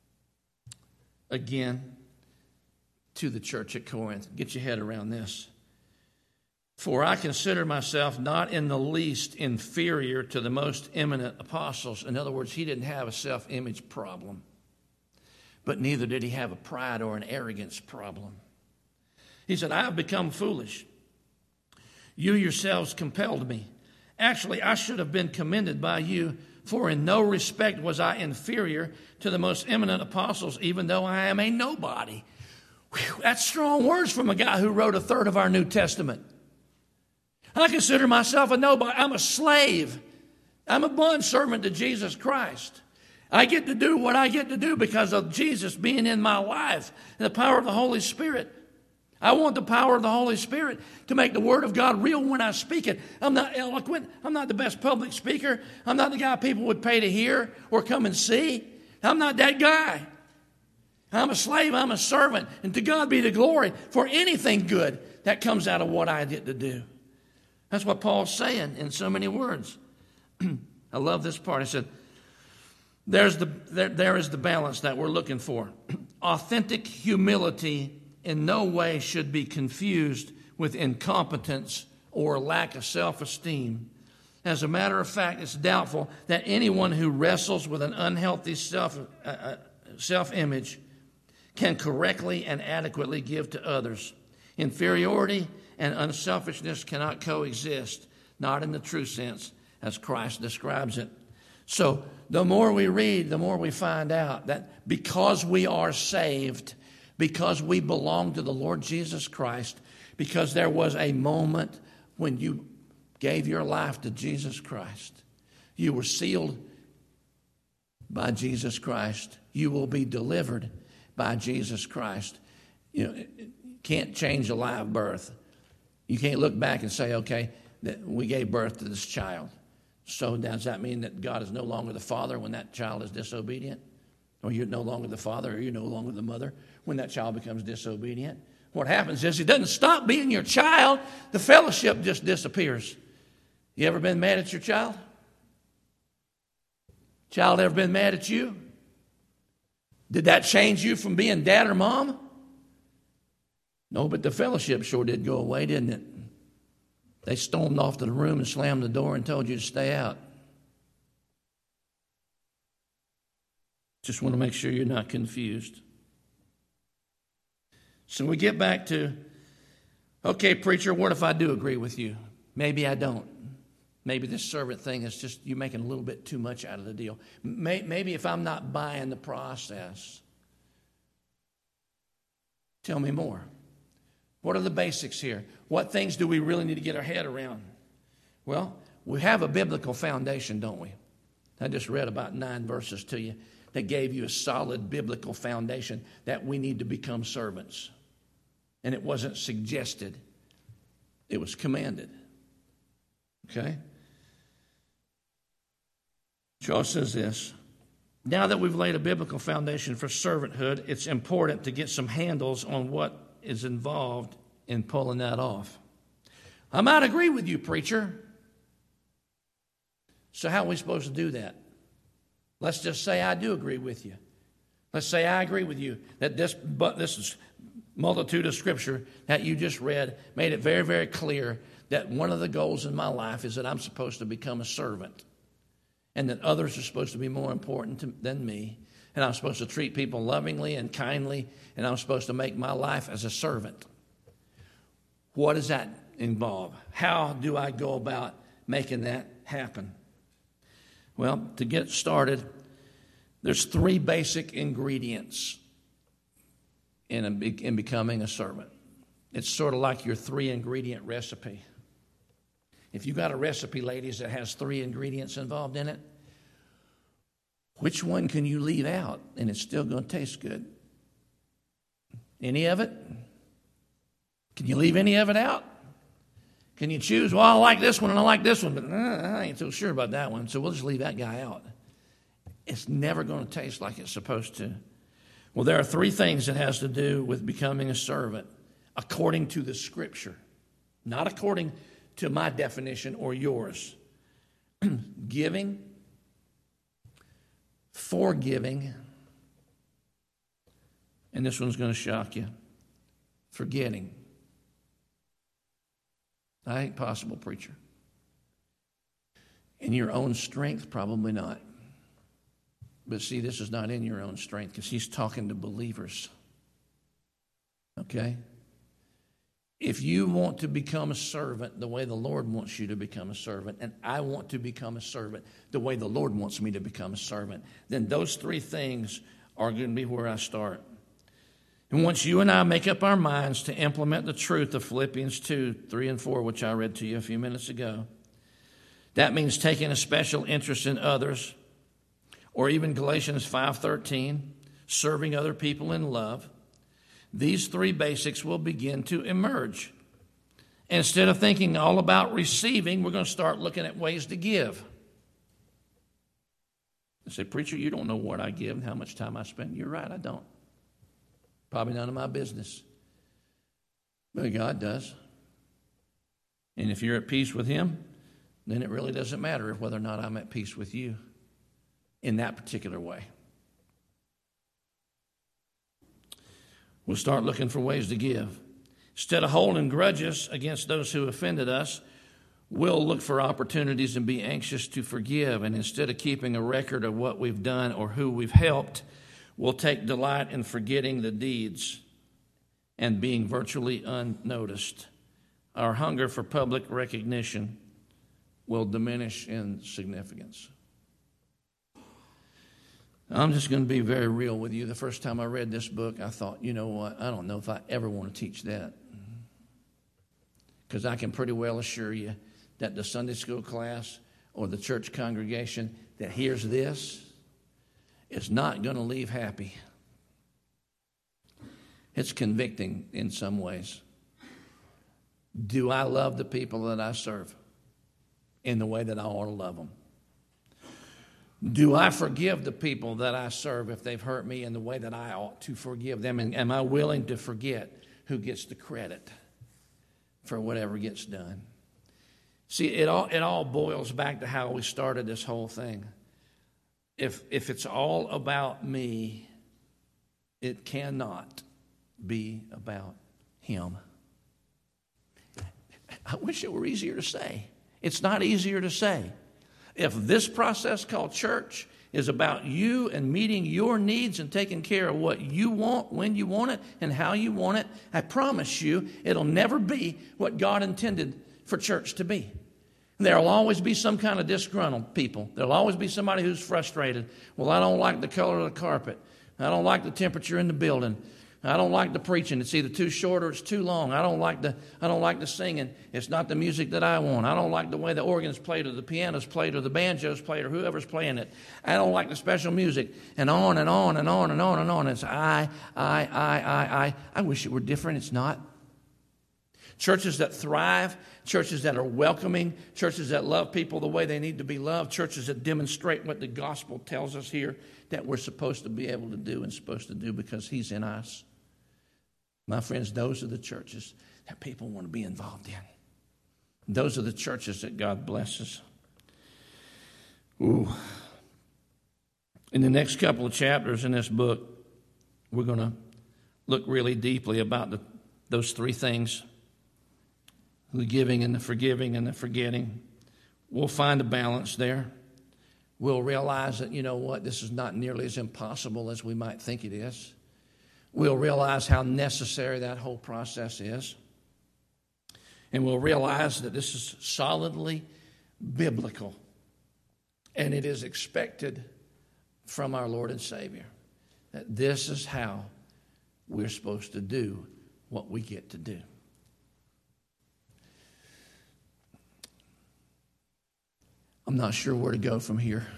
again, to the church at Corinth. Get your head around this. For I consider myself not in the least inferior to the most eminent apostles. In other words, he didn't have a self-image problem. But neither did he have a pride or an arrogance problem. He said, I have become foolish. You yourselves compelled me. Actually, I should have been commended by you, for in no respect was I inferior to the most eminent apostles, even though I am a nobody. Whew, that's strong words from a guy who wrote a third of our New Testament. I consider myself a nobody. I'm a slave. I'm a bondservant to Jesus Christ. I get to do what I get to do because of Jesus being in my life and the power of the Holy Spirit. I want the power of the Holy Spirit to make the Word of God real when I speak it. I'm not eloquent. I'm not the best public speaker. I'm not the guy people would pay to hear or come and see. I'm not that guy. I'm a slave. I'm a servant. And to God be the glory for anything good that comes out of what I get to do. That's what Paul's saying in so many words. I love this part. He said, there is the balance that we're looking for. Authentic humility in no way should be confused with incompetence or lack of self-esteem. As a matter of fact, it's doubtful that anyone who wrestles with an unhealthy self-image can correctly and adequately give to others. Inferiority and unselfishness cannot coexist, not in the true sense as Christ describes it. So the more we read, the more we find out that because we are saved, because we belong to the Lord Jesus Christ, because there was a moment when you gave your life to Jesus Christ, you were sealed by Jesus Christ. You will be delivered by Jesus Christ. You can't change a live birth. You can't look back and say, okay, that we gave birth to this child. So does that mean that God is no longer the father when that child is disobedient? Or you're no longer the father, or you're no longer the mother when that child becomes disobedient? What happens is he doesn't stop being your child. The fellowship just disappears. You ever been mad at your child? Child ever been mad at you? Did that change you from being dad or mom? No, but the fellowship sure did go away, didn't it? They stormed off to the room and slammed the door and told you to stay out. Just want to make sure you're not confused. So we get back to, okay, preacher, what if I do agree with you? Maybe I don't. Maybe this servant thing is just you making a little bit too much out of the deal. Maybe if I'm not buying the process, tell me more. What are the basics here? What things do we really need to get our head around? Well, we have a biblical foundation, don't we? I just read about 9 verses to you that gave you a solid biblical foundation that we need to become servants. And it wasn't suggested. It was commanded. Okay? Charles says this. Now that we've laid a biblical foundation for servanthood, it's important to get some handles on what is involved in pulling that off. I might agree with you, preacher. So how are we supposed to do that? Let's just say I do agree with you. Let's say I agree with you that this multitude of Scripture that you just read made it very, very clear that one of the goals in my life is that I'm supposed to become a servant, and that others are supposed to be more important than me, and I'm supposed to treat people lovingly and kindly, and I'm supposed to make my life as a servant. What does that involve? How do I go about making that happen? Well, to get started, there's 3 basic ingredients in becoming a servant. It's sort of like your 3-ingredient recipe. If you got a recipe, ladies, that has 3 ingredients involved in it, which one can you leave out and it's still going to taste good? Any of it? Can you leave any of it out? Can you choose, well, I like this one and I like this one, but I ain't so sure about that one, so we'll just leave that guy out. It's never going to taste like it's supposed to. Well, there are 3 things that has to do with becoming a servant according to the Scripture, not according to my definition or yours. Giving, forgiving, and this one's going to shock you, forgetting. That ain't possible, preacher. In your own strength, probably not. But see, this is not in your own strength because he's talking to believers. Okay? If you want to become a servant the way the Lord wants you to become a servant, and I want to become a servant the way the Lord wants me to become a servant, then those 3 things are going to be where I start. And once you and I make up our minds to implement the truth of Philippians 2, 3, and 4, which I read to you a few minutes ago, that means taking a special interest in others, or even Galatians 5:13, serving other people in love. These 3 basics will begin to emerge. Instead of thinking all about receiving, we're going to start looking at ways to give. I say, preacher, you don't know what I give and how much time I spend. You're right, I don't. Probably none of my business. But God does. And if you're at peace with him, then it really doesn't matter whether or not I'm at peace with you in that particular way. We'll start looking for ways to give. Instead of holding grudges against those who offended us, we'll look for opportunities and be anxious to forgive. And instead of keeping a record of what we've done or who we've helped, we'll take delight in forgetting the deeds and being virtually unnoticed. Our hunger for public recognition will diminish in significance. I'm just going to be very real with you. The first time I read this book, I thought, you know what? I don't know if I ever want to teach that. Because I can pretty well assure you that the Sunday school class or the church congregation that hears this is not going to leave happy. It's convicting in some ways. Do I love the people that I serve in the way that I ought to love them? Do I forgive the people that I serve if they've hurt me in the way that I ought to forgive them? And am I willing to forget who gets the credit for whatever gets done? See, it all boils back to how we started this whole thing. If it's all about me, it cannot be about him. I wish it were easier to say. It's not easier to say. If this process called church is about you and meeting your needs and taking care of what you want, when you want it, and how you want it, I promise you it'll never be what God intended for church to be. There'll always be some kind of disgruntled people. There'll always be somebody who's frustrated. Well, I don't like the color of the carpet. I don't like the temperature in the building. I don't like the preaching. It's either too short or it's too long. I don't like the singing. It's not the music that I want. I don't like the way the organ's played or the piano's played or the banjo's played or whoever's playing it. I don't like the special music. And on and on and on and on and on. It's I. I wish it were different. It's not. Churches that thrive, churches that are welcoming, churches that love people the way they need to be loved, churches that demonstrate what the gospel tells us here that we're supposed to be able to do and supposed to do because he's in us. My friends, those are the churches that people want to be involved in. Those are the churches that God blesses. Ooh. In the next couple of chapters in this book, we're going to look really deeply about those three things: the giving and the forgiving and the forgetting. We'll find a balance there. We'll realize that, you know what, this is not nearly as impossible as we might think it is. We'll realize how necessary that whole process is. And we'll realize that this is solidly biblical. And it is expected from our Lord and Savior that this is how we're supposed to do what we get to do. I'm not sure where to go from here.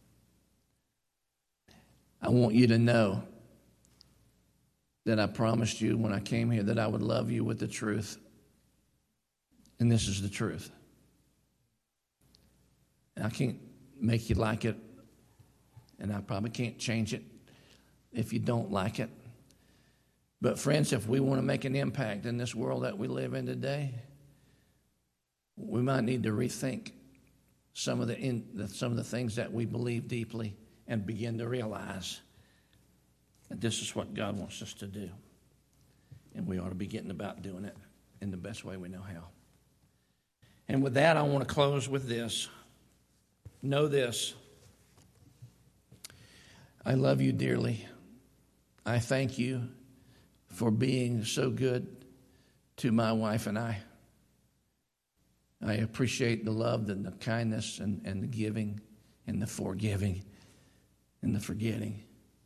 I want you to know that I promised you when I came here that I would love you with the truth. And this is the truth. And I can't make you like it, and I probably can't change it if you don't like it. But friends, if we want to make an impact in this world that we live in today, we might need to rethink some of the things that we believe deeply and begin to realize that this is what God wants us to do. And we ought to be getting about doing it in the best way we know how. And with that, I want to close with this. Know this. I love you dearly. I thank you for being so good to my wife and I. I appreciate the love and the kindness and the giving and the forgiving and the forgetting.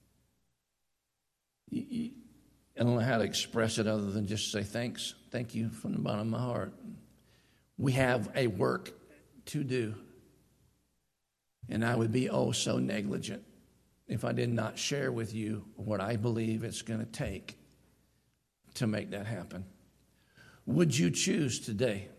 I don't know how to express it other than just say thanks. Thank you from the bottom of my heart. We have a work to do. And I would be so negligent if I did not share with you what I believe it's going to take to make that happen. Would you choose today,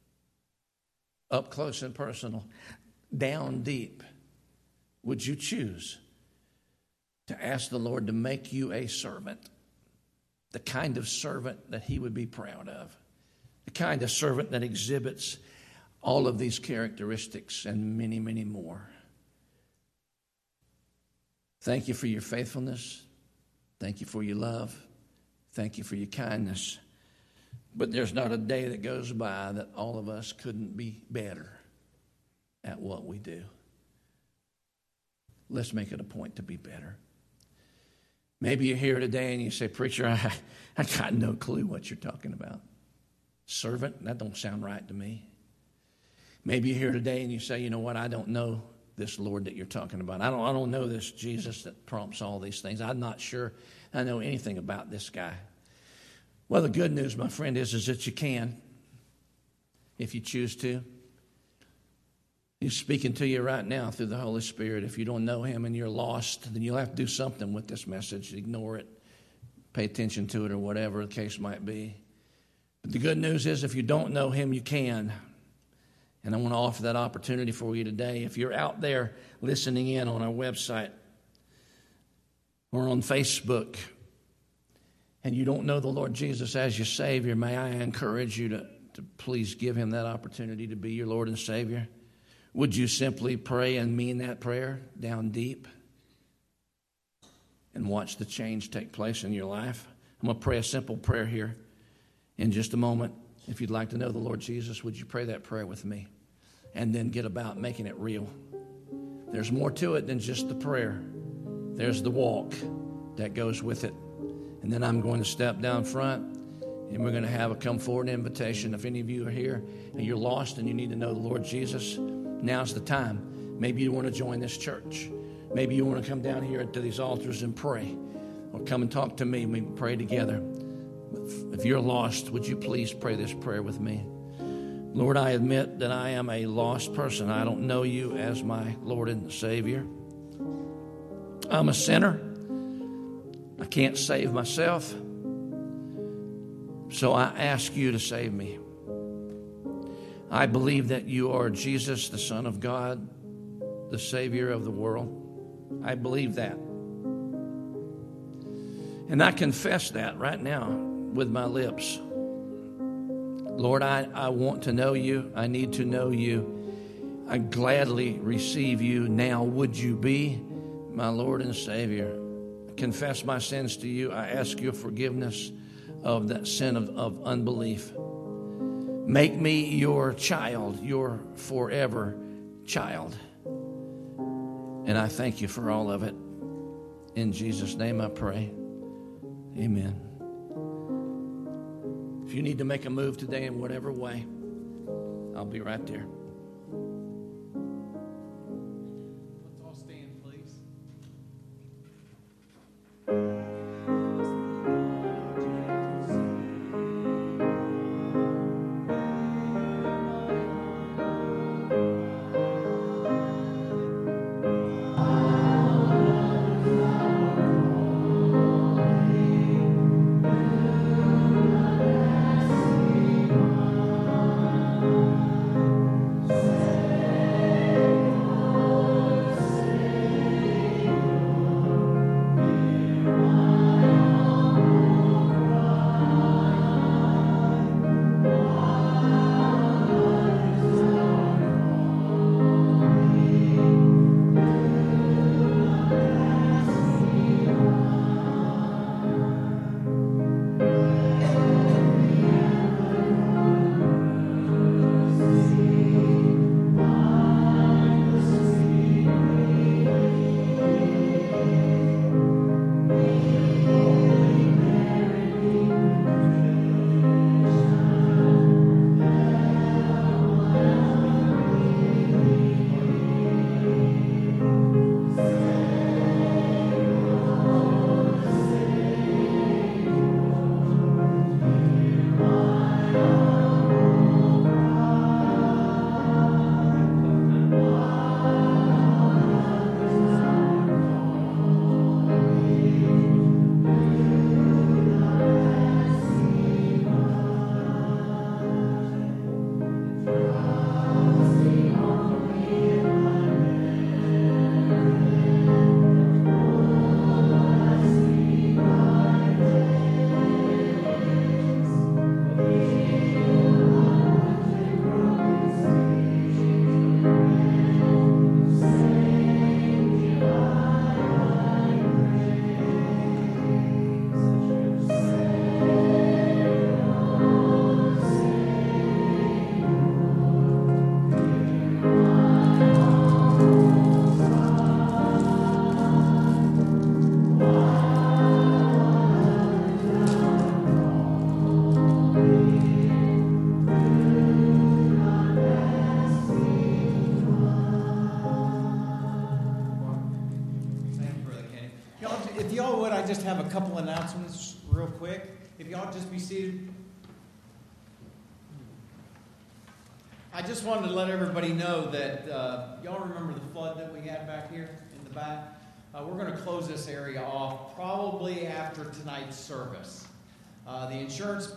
up close and personal, down deep, would you choose to ask the Lord to make you a servant, the kind of servant that he would be proud of, the kind of servant that exhibits all of these characteristics and many, many more? Thank you for your faithfulness. Thank you for your love. Thank you for your kindness. But there's not a day that goes by that all of us couldn't be better at what we do. Let's make it a point to be better. Maybe you're here today and you say, "Preacher, I got no clue what you're talking about. Servant, that don't sound right to me." Maybe you're here today and you say, "You know what, I don't know this Lord that you're talking about. I don't know this Jesus that prompts all these things. I'm not sure I know anything about this guy. Well, the good news, my friend, is that you can, if you choose to. He's speaking to you right now through the Holy Spirit. If you don't know him and you're lost, then you'll have to do something with this message. Ignore it, pay attention to it, or whatever the case might be. But the good news is if you don't know him, you can. And I want to offer that opportunity for you today. If you're out there listening in on our website or on Facebook and you don't know the Lord Jesus as your Savior, may I encourage you to please give him that opportunity to be your Lord and Savior. Would you simply pray and mean that prayer down deep and watch the change take place in your life? I'm going to pray a simple prayer here in just a moment. If you'd like to know the Lord Jesus, would you pray that prayer with me? And then get about making it real. There's more to it than just the prayer. There's the walk that goes with it. And then I'm going to step down front, and we're going to have a come forward invitation. If any of you are here and you're lost and you need to know the Lord Jesus, now's the time. Maybe you want to join this church. Maybe you want to come down here to these altars and pray. Or come and talk to me and we can pray together. If you're lost, would you please pray this prayer with me? Lord, I admit that I am a lost person. I don't know you as my Lord and Savior. I'm a sinner. I can't save myself. So I ask you to save me. I believe that you are Jesus, the Son of God, the Savior of the world. I believe that. And I confess that right now with my lips. Lord, I want to know you. I need to know you. I gladly receive you now. Would you be my Lord and Savior? I confess my sins to you. I ask your forgiveness of that sin of unbelief. Make me your child, your forever child. And I thank you for all of it. In Jesus' name I pray. Amen. If you need to make a move today in whatever way, I'll be right there. Let's all stand, please. If y'all would, I just have a couple announcements real quick. If y'all just be seated. I just wanted to let everybody know that y'all remember the flood that we had back here in the back? We're going to close this area off probably after tonight's service. The insurance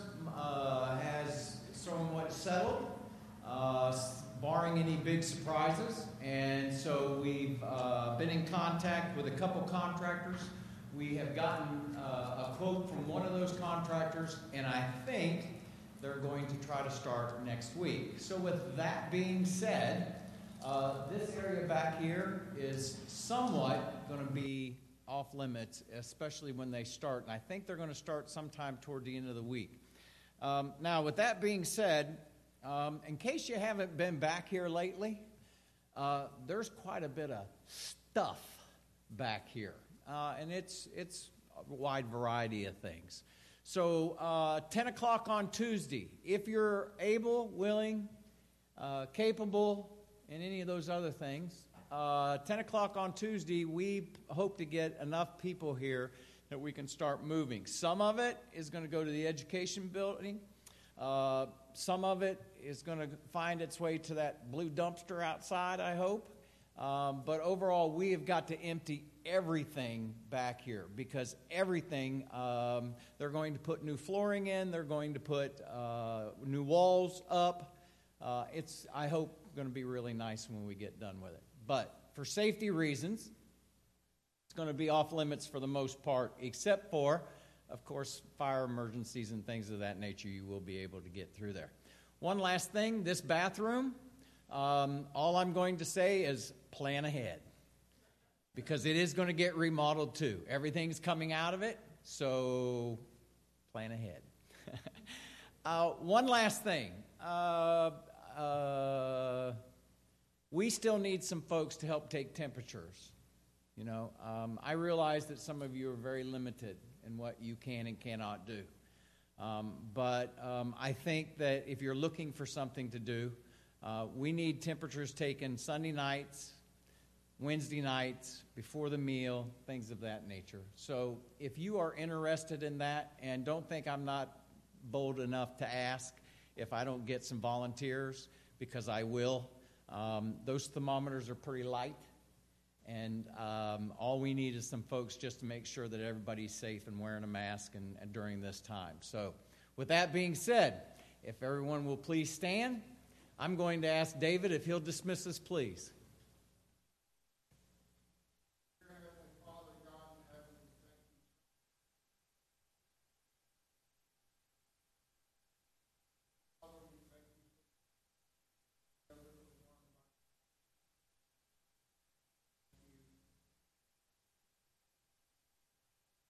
has somewhat settled, barring any big surprises. And so we've been in contact with a couple contractors. We have gotten a quote from one of those contractors, and I think they're going to try to start next week. So with that being said, this area back here is somewhat going to be off limits, especially when they start. And I think they're going to start sometime toward the end of the week. Now, with that being said, in case you haven't been back here lately, there's quite a bit of stuff back here. And it's a wide variety of things. So 10 o'clock on Tuesday, if you're able, willing, capable, and any of those other things, 10 o'clock on Tuesday, we hope to get enough people here that we can start moving. Some of it is going to go to the education building. Some of it is going to find its way to that blue dumpster outside, I hope. But overall, we have got to empty everything back here because everything, they're going to put new flooring in. They're going to put new walls up. It's, I hope, going to be really nice when we get done with it. But for safety reasons, it's going to be off limits for the most part, except for, of course, fire emergencies and things of that nature. You will be able to get through there. One last thing, this bathroom, all I'm going to say is plan ahead because it is going to get remodeled too. Everything's coming out of it, so plan ahead. One last thing. We still need some folks to help take temperatures. You know, I realize that some of you are very limited in what you can and cannot do. But I think that if you're looking for something to do, we need temperatures taken Sunday nights, Wednesday nights, before the meal, things of that nature. So if you are interested in that, and don't think I'm not bold enough to ask if I don't get some volunteers, because I will. Those thermometers are pretty light, and all we need is some folks just to make sure that everybody's safe and wearing a mask and during this time. So with that being said, if everyone will please stand, I'm going to ask David if he'll dismiss us, please.